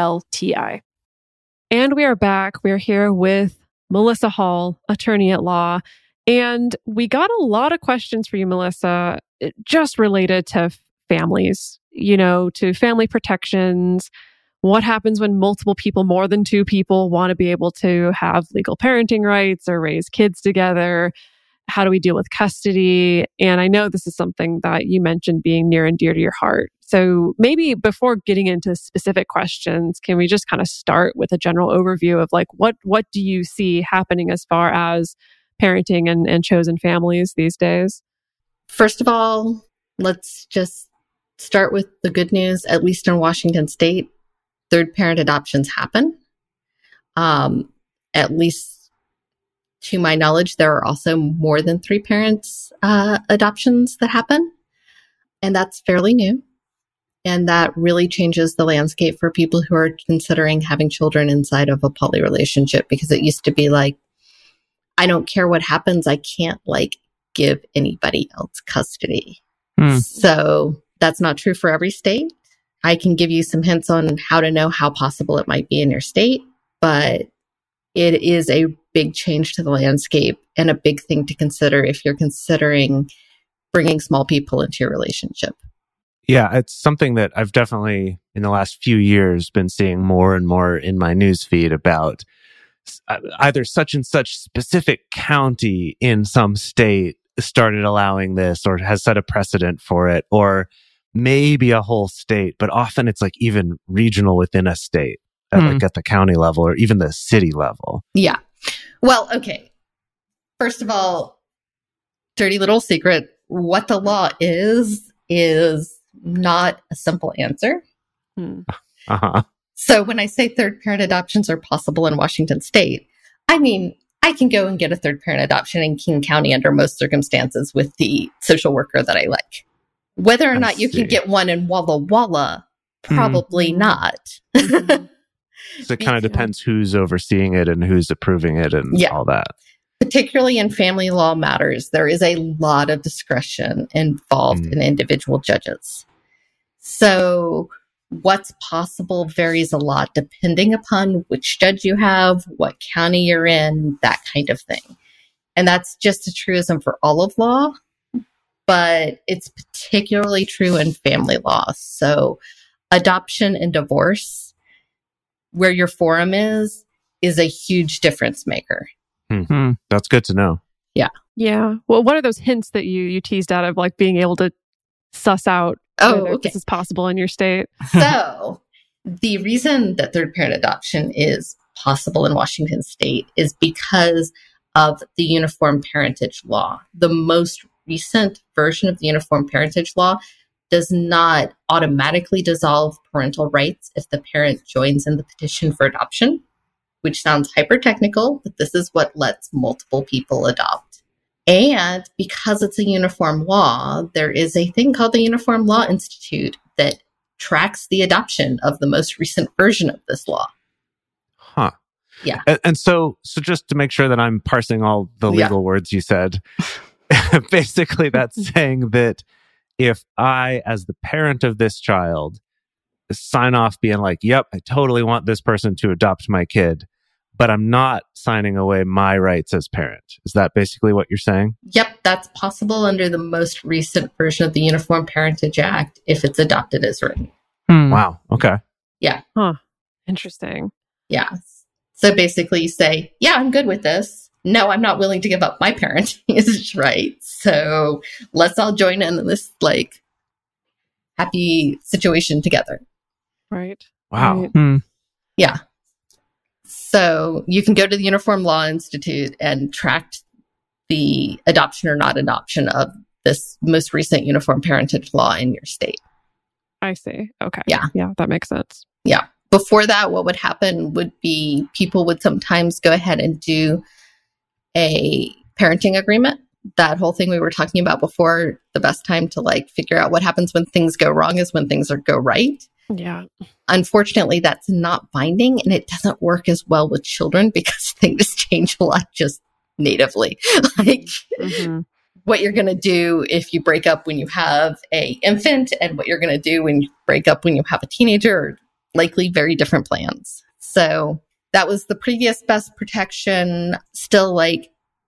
MULTI. And we are back. We are here with Melissa Hall, attorney at law. And we got a lot of questions for you, Melissa, just related to families, to family protections. What happens when multiple people, more than 2 people, want to be able to have legal parenting rights or raise kids together? How do we deal with custody? And I know this is something that you mentioned being near and dear to your heart. So maybe before getting into specific questions, can we just kind of start with a general overview of like, what do you see happening as far as parenting and chosen families these days? First of all, let's just start with the good news. At least in Washington State, third parent adoptions happen. At least to my knowledge, there are also more than 3 parents adoptions that happen. And that's fairly new. And that really changes the landscape for people who are considering having children inside of a poly relationship, because it used to be like, I don't care what happens. I can't give anybody else custody. So that's not true for every state. I can give you some hints on how to know how possible it might be in your state, but it is a big change to the landscape and a big thing to consider if you're considering bringing small people into your relationship. Yeah, it's something that I've definitely, in the last few years, been seeing more and more in my newsfeed about either such and such specific county in some state started allowing this or has set a precedent for it, or maybe a whole state, but often it's like even regional within a state, like at the county level or even the city level. Yeah. Well, okay. First of all, dirty little secret, what the law is not a simple answer. So when I say third parent adoptions are possible in Washington State, I mean, I can go and get a third parent adoption in King County under most circumstances with the social worker that I like. Whether or not you can get one in Walla Walla, probably not. So it kind of depends who's overseeing it and who's approving it and all that. Particularly in family law matters, there is a lot of discretion involved in individual judges. So what's possible varies a lot depending upon which judge you have, what county you're in, that kind of thing. And that's just a truism for all of law, but it's particularly true in family law. So adoption and divorce, where your forum is a huge difference maker. That's good to know. Yeah. Yeah. Well, what are those hints that you teased out of, like being able to suss out whether this is possible in your state? So the reason that third parent adoption is possible in Washington State is because of the Uniform Parentage Law. The most recent version of the Uniform Parentage Law does not automatically dissolve parental rights if the parent joins in the petition for adoption, which sounds hyper-technical, but this is what lets multiple people adopt. And because it's a uniform law, there is a thing called the Uniform Law Institute that tracks the adoption of the most recent version of this law. Huh. Yeah. And so just to make sure that I'm parsing all the legal words you said, basically that's saying that if I, as the parent of this child, sign off being like, yep, I totally want this person to adopt my kid, but I'm not signing away my rights as parent. Is that basically what you're saying? Yep, that's possible under the most recent version of the Uniform Parentage Act if it's adopted as written. Wow. Okay. Yeah. Huh. Interesting. Yeah. So basically you say, yeah, I'm good with this. No, I'm not willing to give up my parenting rights. So let's all join in this happy situation together. Right. Wow. Right. Yeah. So you can go to the Uniform Law Institute and track the adoption or not adoption of this most recent uniform parentage law in your state. I see. Okay. Yeah. Yeah, that makes sense. Yeah. Before that, what would happen would be people would sometimes go ahead and do a parenting agreement. That whole thing we were talking about before, the best time to figure out what happens when things go wrong is when things go right. Yeah. Unfortunately, that's not binding, and it doesn't work as well with children because things change a lot just natively. What you're going to do if you break up when you have an infant and what you're going to do when you break up when you have a teenager are likely very different plans. So that was the previous best protection. Still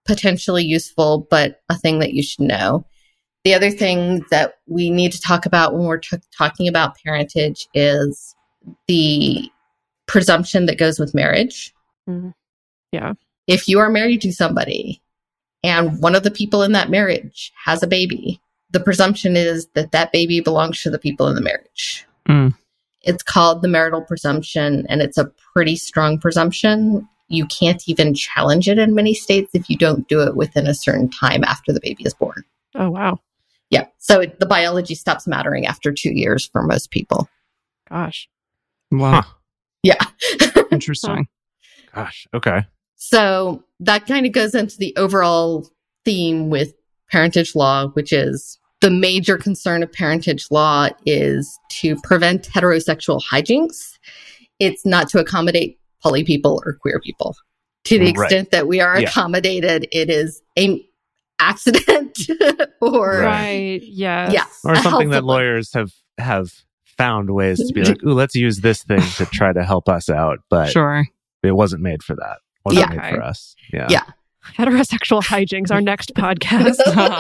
potentially useful, but a thing that you should know. The other thing that we need to talk about when we're talking about parentage is the presumption that goes with marriage. Mm-hmm. Yeah. If you are married to somebody and one of the people in that marriage has a baby, the presumption is that that baby belongs to the people in the marriage. Mm. It's called the marital presumption, and it's a pretty strong presumption. You can't even challenge it in many states if you don't do it within a certain time after the baby is born. Oh, wow. Yeah. So the biology stops mattering after 2 years for most people. Gosh. Wow. Huh. Yeah. Interesting. Gosh. Okay. So that kind of goes into the overall theme with parentage law, which is the major concern of parentage law is to prevent heterosexual hijinks. It's not to accommodate poly people or queer people. To the extent that we are accommodated, it is an accident or right. Yes. Yeah, or something that lawyers have found ways to be like, ooh, let's use this thing to try to help us out, but sure, it wasn't made for that. Wasn't made for us. Yeah. Heterosexual hijinks, our next podcast.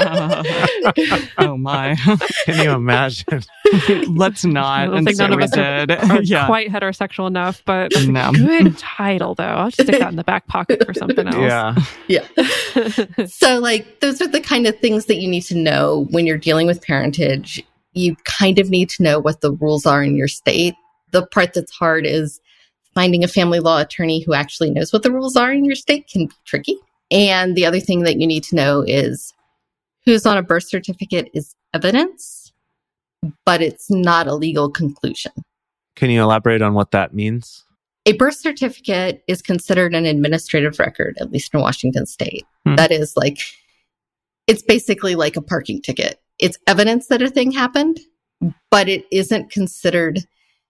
Oh my. Can you imagine? Let's not. I don't think none of us are quite heterosexual enough, but good title though. I'll just stick that in the back pocket for something else. Yeah. So like those are the kind of things that you need to know when you're dealing with parentage. You kind of need to know what the rules are in your state. The part that's hard is finding a family law attorney who actually knows what the rules are in your state can be tricky. And the other thing that you need to know is who's on a birth certificate is evidence, but it's not a legal conclusion. Can you elaborate on what that means? A birth certificate is considered an administrative record, at least in Washington state. That is like, it's basically like a parking ticket. It's evidence that a thing happened, but it isn't considered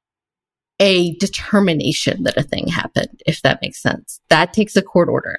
a determination that a thing happened, if that makes sense. That takes a court order.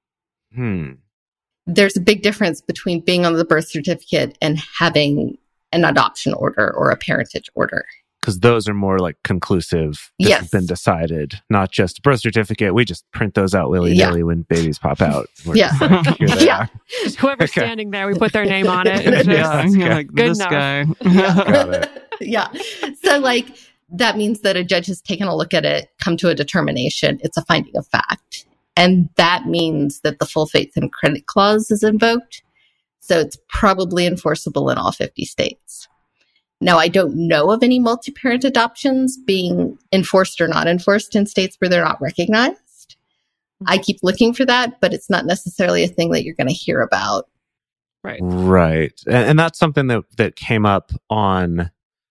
There's a big difference between being on the birth certificate and having an adoption order or a parentage order. Because those are more like conclusive. This has been decided, not just birth certificate. We just print those out willy-nilly when babies pop out. We're just like, here they are. Just whoever's standing there, we put their name on it. It's just like, good this enough. guy. Got it. Yeah. So like that means that a judge has taken a look at it, come to a determination. It's a finding of fact. And that means that the full faith and credit clause is invoked. So it's probably enforceable in all 50 states. Now, I don't know of any multi-parent adoptions being enforced or not enforced in states where they're not recognized. I keep looking for that, but it's not necessarily a thing that you're going to hear about. Right. And that's something that came up on,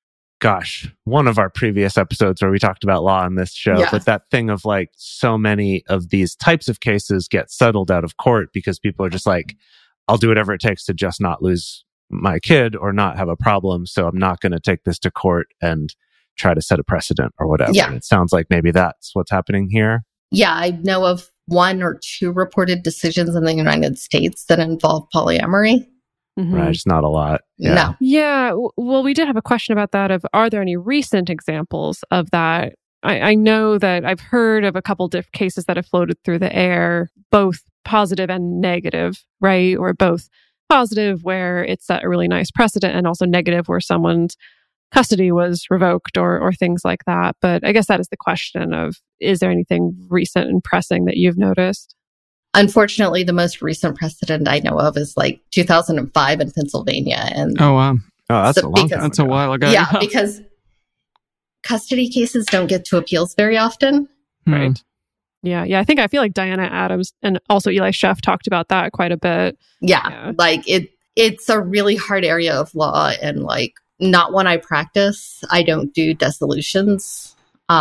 one of our previous episodes where we talked about law on this show, but that thing of like so many of these types of cases get settled out of court because people are just like, I'll do whatever it takes to just not lose my kid or not have a problem. So I'm not going to take this to court and try to set a precedent or whatever. Yeah. And it sounds like maybe that's what's happening here. Yeah, I know of 1 or 2 reported decisions in the United States that involve polyamory. Right, just not a lot. No. Yeah. Well, we did have a question about that of, are there any recent examples of that? I know that I've heard of a couple different cases that have floated through the air, both positive and negative, right? Or both positive where it set a really nice precedent and also negative where someone's custody was revoked or things like that. But I guess that is the question of, is there anything recent and pressing that you've noticed? Unfortunately, the most recent precedent I know of is like 2005 in Pennsylvania. And oh, wow. Oh, that's a long time. That's a while ago. Yeah, because custody cases don't get to appeals very often. Right. Yeah. I feel like Diana Adams and also Eli Sheff talked about that quite a bit. Yeah. Like it's a really hard area of law and like not one I practice. I don't do dissolutions.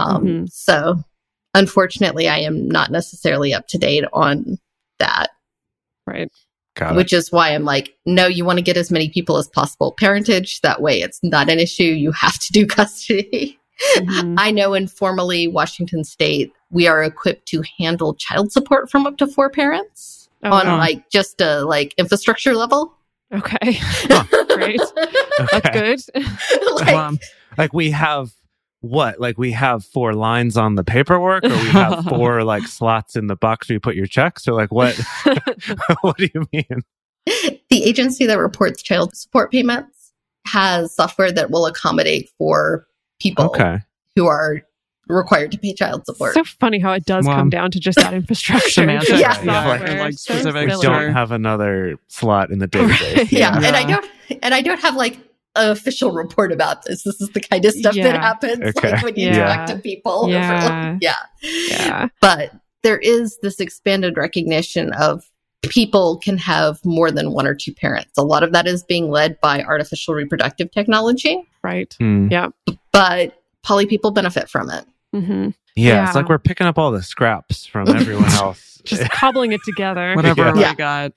So unfortunately, I am not necessarily up to date on that. Right. Which is why I'm like, no, you want to get as many people as possible parentage. That way it's not an issue. You have to do custody. I know informally, Washington State, we are equipped to handle child support from up to 4 parents like just a like infrastructure level. Okay. Great. That's good. Like we have what? Like we have 4 lines on the paperwork, or we have 4 like slots in the box where you put your checks, or like what? What do you mean? The agency that reports child support payments has software that will accommodate for people who are required to pay child support. So funny how it does come down to just that infrastructure. Semantics. Like specific. We don't have another slot in the database. And I don't have like an official report about this. This is the kind of stuff that happens like when you talk to people. But there is this expanded recognition of people can have more than 1 or 2 parents. A lot of that is being led by artificial reproductive technology. Right. Yeah. But poly people benefit from it. Mm-hmm. Yeah, it's like we're picking up all the scraps from everyone else. Just cobbling it together. Whatever we got.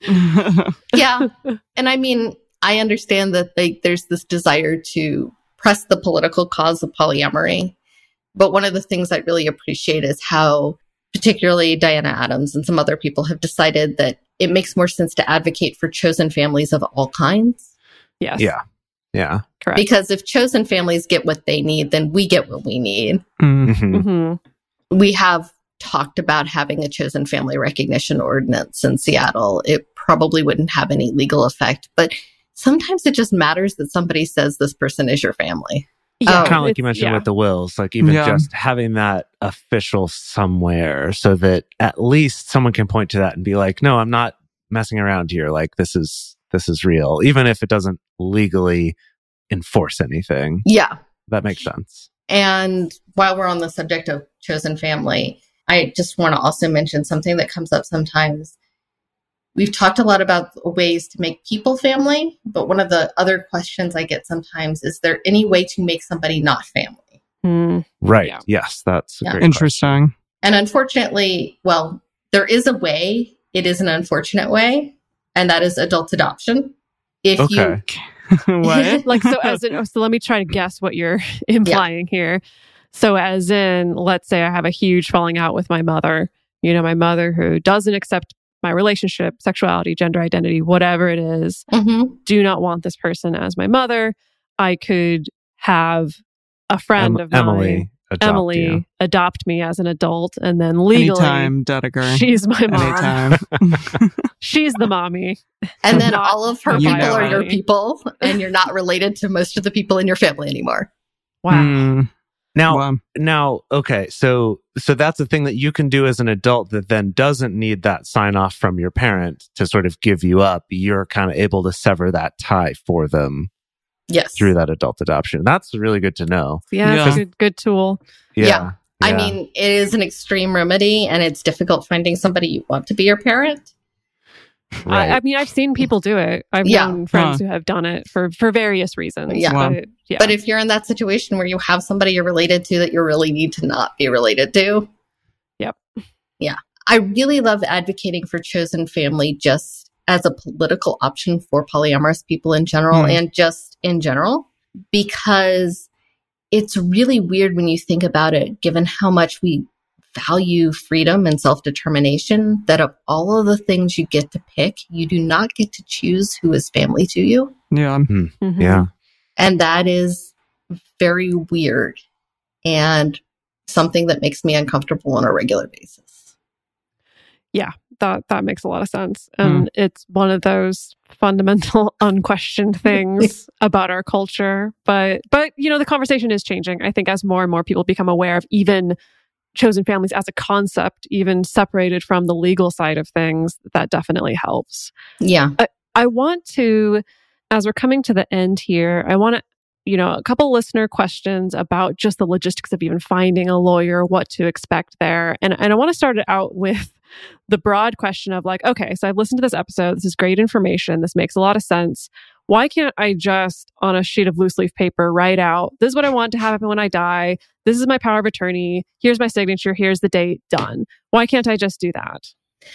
Yeah. And I mean, I understand that there's this desire to press the political cause of polyamory. But one of the things I really appreciate is how particularly Diana Adams and some other people have decided that it makes more sense to advocate for chosen families of all kinds. Yes. Yeah. Correct. Because if chosen families get what they need, then we get what we need. Mm-hmm. Mm-hmm. We have talked about having a chosen family recognition ordinance in Seattle. It probably wouldn't have any legal effect, but sometimes it just matters that somebody says this person is your family. Yeah, kind of like you mentioned with the wills, like even just having that official somewhere so that at least someone can point to that and be like, no, I'm not messing around here. Like this is real, even if it doesn't legally enforce anything. Yeah. That makes sense. And while we're on the subject of chosen family, I just want to also mention something that comes up sometimes. We've talked a lot about ways to make people family, but one of the other questions I get sometimes is there any way to make somebody not family? Right. Yeah. Yes, that's a great interesting question. And unfortunately, well, there is a way. It is an unfortunate way, and that is adult adoption. If you what? Like so let me try to guess what you're implying here. So as in, let's say I have a huge falling out with my mother, my mother who doesn't accept my relationship, sexuality, gender identity, whatever it is, do not want this person as my mother. I could have a friend of mine, Emily, adopt me as an adult, and then legally, anytime, Dedeker. She's my mom. Anytime. She's the mommy. And then all of her people are your people, and you're not related to most of the people in your family anymore. Wow. Now, okay, so that's the thing that you can do as an adult that then doesn't need that sign off from your parent to sort of give you up. You're kind of able to sever that tie for them. Yes. Through that adult adoption. That's really good to know. Yeah. It's a good tool. Yeah. I mean, it is an extreme remedy, and it's difficult finding somebody you want to be your parent. Right. I mean, I've seen people do it. I've known friends who have done it for various reasons. Yeah. But if you're in that situation where you have somebody you're related to that you really need to not be related to. Yep. Yeah. I really love advocating for chosen family just as a political option for polyamorous people in general and just in general, because it's really weird when you think about it, given how much we value freedom and self-determination, that of all of the things you get to pick, you do not get to choose who is family to you. Yeah. Mm-hmm. Yeah. And that is very weird and something that makes me uncomfortable on a regular basis. Yeah, that makes a lot of sense. And it's one of those fundamental, unquestioned things about our culture. But the conversation is changing. I think as more and more people become aware of even chosen families as a concept, even separated from the legal side of things, that definitely helps. Yeah. I want to, as we're coming to the end here, I want to, a couple listener questions about just the logistics of even finding a lawyer, what to expect there. And I want to start it out with the broad question of like, okay, so I've listened to this episode. This is great information. This makes a lot of sense. Why can't I just, on a sheet of loose leaf paper, write out, this is what I want to happen when I die. This is my power of attorney. Here's my signature. Here's the date. Done. Why can't I just do that?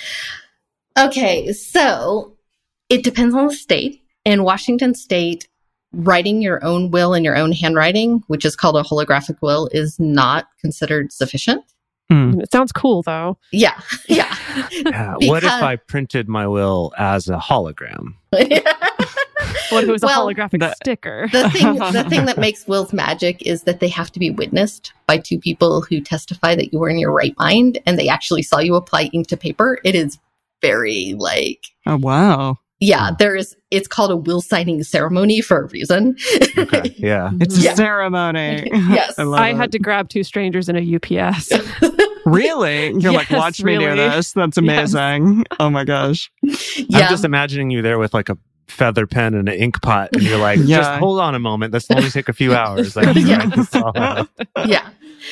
Okay, so it depends on the state. In Washington State, writing your own will in your own handwriting, which is called a holographic will, is not considered sufficient. It sounds cool, though. Yeah. What if I printed my will as a hologram? What if it was Well, a holographic sticker? The thing that makes wills magic is that they have to be witnessed by two people who testify that you were in your right mind and they actually saw you apply ink to paper. It is very Oh, wow. Yeah, it's called a will signing ceremony for a reason. Okay. Yeah. It's a ceremony. Yes. I had to grab two strangers in a UPS. Really? You're like, Yes, watch me do really. this. That's amazing. Oh my gosh. Yeah. I'm just imagining you there with like a feather pen and an ink pot, and you're like, Yeah. just hold on a moment. This will only take a few hours. Like, Yeah. write this all out. Yeah.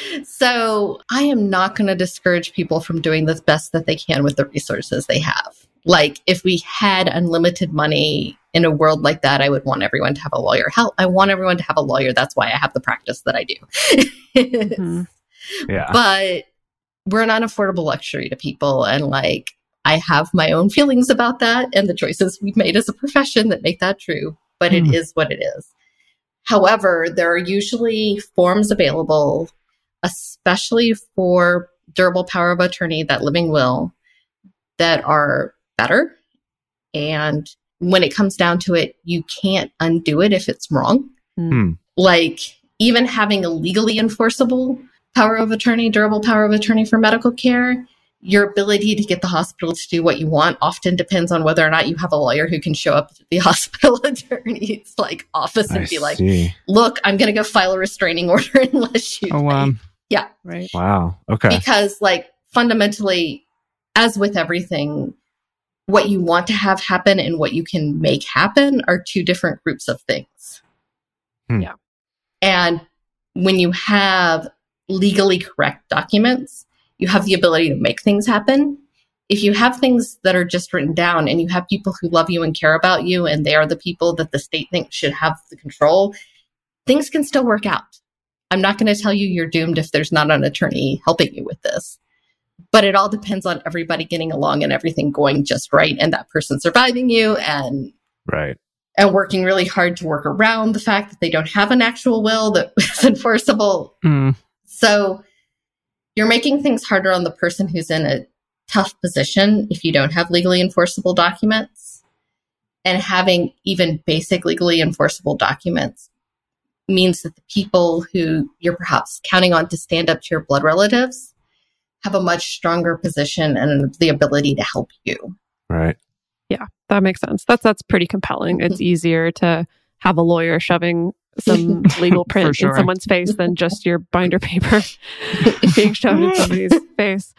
So I am not going to discourage people from doing the best that they can with the resources they have. Like if we had unlimited money in a world like that, I would want everyone to have a lawyer. Hell, I want everyone to have a lawyer. That's why I have the practice that I do. Mhm. Yeah. But we're an unaffordable luxury to people. And like, I have my own feelings about that and the choices we've made as a profession that make that true. But it is what it is. However, there are usually forms available, especially for durable power of attorney, that living will, that are better. And when it comes down to it, you can't undo it if it's wrong. Hmm. Like even having a legally enforceable power of attorney, durable power of attorney for medical care, your ability to get the hospital to do what you want often depends on whether or not you have a lawyer who can show up at the hospital attorney's like office and I be like, see. look, I'm going to go file a restraining order unless you. Oh, wow. Yeah. Right. Wow. Okay. Because like fundamentally, as with everything, what you want to have happen and what you can make happen are two different groups of things. Yeah. And when you have legally correct documents, you have the ability to make things happen. If you have things that are just written down and you have people who love you and care about you, and they are the people that the state thinks should have the control, things can still work out. I'm not going to tell you you're doomed if there's not an attorney helping you with this. But it all depends on everybody getting along and everything going just right and that person surviving you and Right. and working really hard to work around the fact that they don't have an actual will that is enforceable. Mm. So you're making things harder on the person who's in a tough position if you don't have legally enforceable documents. And having even basic legally enforceable documents means that the people who you're perhaps counting on to stand up to your blood relatives have a much stronger position and the ability to help you. Right. Yeah, that makes sense. That's pretty compelling. It's easier to have a lawyer shoving some legal print sure. in someone's face than just your binder paper being shoved in somebody's face.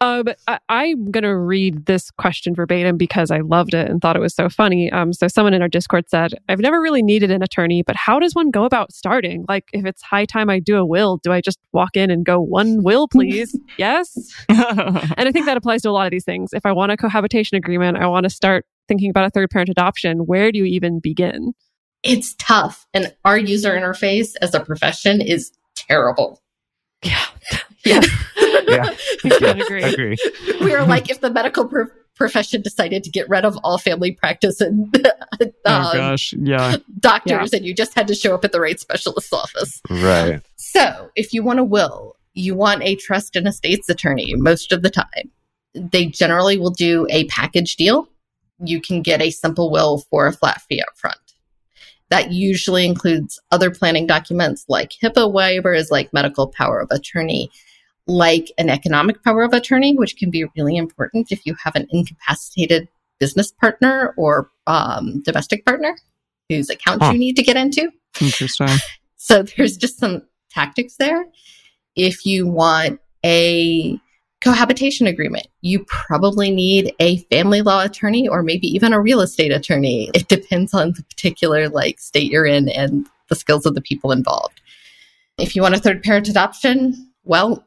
I'm going to read this question verbatim because I loved it and thought it was so funny. So someone in our Discord said, I've never really needed an attorney, but how does one go about starting? Like if it's high time I do a will, do I just walk in and go, one will, please? Yes. And I think that applies to a lot of these things. If I want a cohabitation agreement, I want to start thinking about a third parent adoption. Where do you even begin? It's tough. And our user interface as a profession is terrible. Yeah. Yeah. Yeah. I can agree. Agree. We are like if the medical profession decided to get rid of all family practice and Oh gosh. Yeah. doctors and you just had to show up at the right specialist's office. Right. So if you want a will, you want a trust and estates attorney most of the time. They generally will do a package deal. You can get a simple will for a flat fee up front. That usually includes other planning documents like HIPAA waivers, like medical power of attorney, like an economic power of attorney, which can be really important if you have an incapacitated business partner or domestic partner whose account you need to get into. Interesting. So there's just some tactics there. If you want a cohabitation agreement, you probably need a family law attorney or maybe even a real estate attorney. It depends on the particular state you're in and the skills of the people involved. If you want a third parent adoption, well,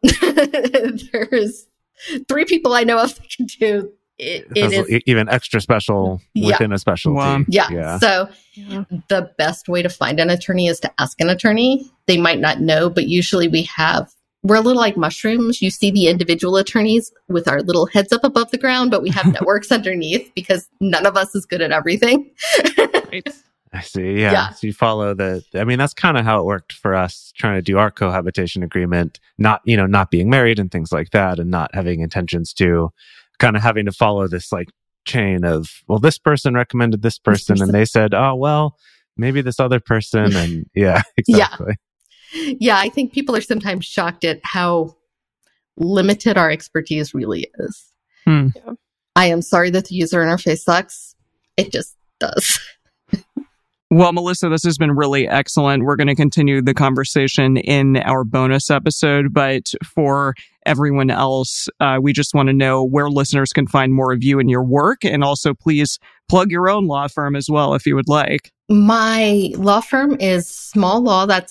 there's 3 people I know of that can do it. It is even extra special within a specialty. Wow. Yeah. So the best way to find an attorney is to ask an attorney. They might not know, but usually we're a little like mushrooms. You see the individual attorneys with our little heads up above the ground, but we have networks underneath because none of us is good at everything. Right. I see. Yeah. So you follow that's kind of how it worked for us trying to do our cohabitation agreement, not being married and things like that and not having intentions to, kind of having to follow this chain of, well, this person recommended this person and they said, oh, well, maybe this other person. And yeah, exactly. Yeah, I think people are sometimes shocked at how limited our expertise really is. Yeah. I am sorry that the user interface sucks. It just does. Well, Melissa, this has been really excellent. We're going to continue the conversation in our bonus episode, but for everyone else, we just want to know where listeners can find more of you and your work, and also please plug your own law firm as well, if you would like. My law firm is Small Law. That's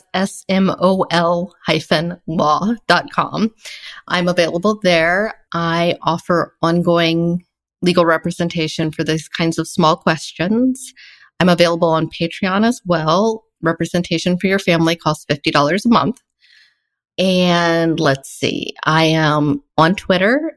SMOL-law.com. I'm available there. I offer ongoing legal representation for these kinds of small questions. I'm available on Patreon as well. Representation for your family costs $50 a month. And let's see, I am on Twitter.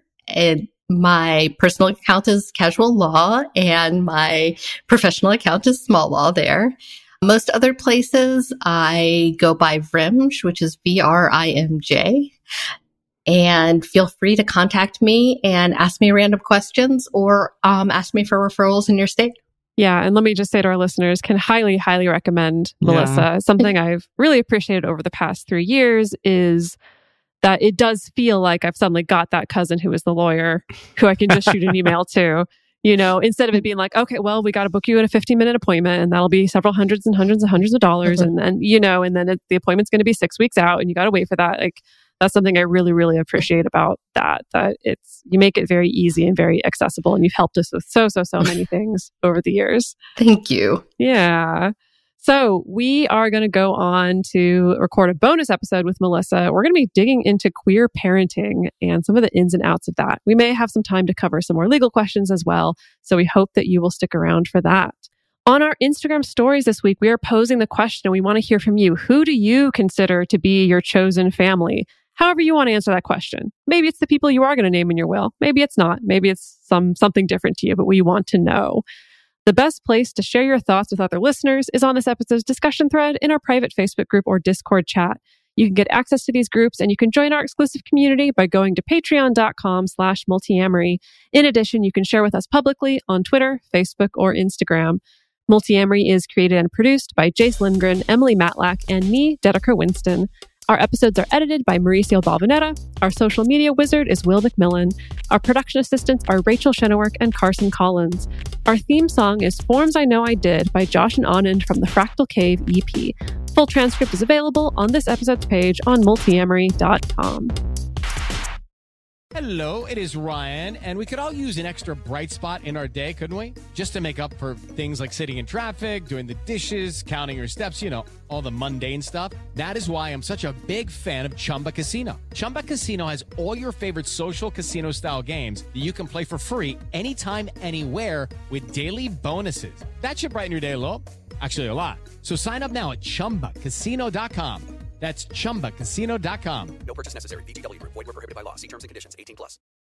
My personal account is Casual Law and my professional account is Small Law there. Most other places, I go by Vrimj, which is VRIMJ. And feel free to contact me and ask me random questions or ask me for referrals in your state. Yeah. And let me just say to our listeners, can highly, highly recommend Melissa. Yeah. Something I've really appreciated over the past 3 years is that it does feel like I've suddenly got that cousin who is the lawyer who I can just shoot an email to, instead of it being like, okay, well, we got to book you at a 15-minute appointment and that'll be several hundreds and hundreds and hundreds of dollars. And then, the appointment's going to be 6 weeks out and you got to wait for that. Like, that's something I really, really appreciate about that you make it very easy and very accessible. And you've helped us with so many things over the years. Thank you. Yeah. So we are going to go on to record a bonus episode with Melissa. We're going to be digging into queer parenting and some of the ins and outs of that. We may have some time to cover some more legal questions as well. So we hope that you will stick around for that. On our Instagram stories this week, we are posing the question, and we want to hear from you. Who do you consider to be your chosen family? However you want to answer that question. Maybe it's the people you are going to name in your will. Maybe it's not. Maybe it's something different to you, but we want to know. The best place to share your thoughts with other listeners is on this episode's discussion thread in our private Facebook group or Discord chat. You can get access to these groups and you can join our exclusive community by going to patreon.com/multiamory. In addition, you can share with us publicly on Twitter, Facebook, or Instagram. Multiamory is created and produced by Jace Lindgren, Emily Matlack, and me, Dedeker Winston. Our episodes are edited by Mauricio Balvanera. Our social media wizard is Will McMillan. Our production assistants are Rachel Shenowork and Carson Collins. Our theme song is Forms I Know I Did by Josh and Anand from the Fractal Cave EP. Full transcript is available on this episode's page on multiamory.com. Hello, it is Ryan, and we could all use an extra bright spot in our day, couldn't we? Just to make up for things like sitting in traffic, doing the dishes, counting your steps, all the mundane stuff. That is why I'm such a big fan of Chumba Casino. Chumba Casino has all your favorite social casino-style games that you can play for free anytime, anywhere with daily bonuses. That should brighten your day a little. Actually, a lot. So sign up now at ChumbaCasino.com. That's ChumbaCasino.com. No purchase necessary. VGW Group. Void where prohibited by law. See terms and conditions. 18+.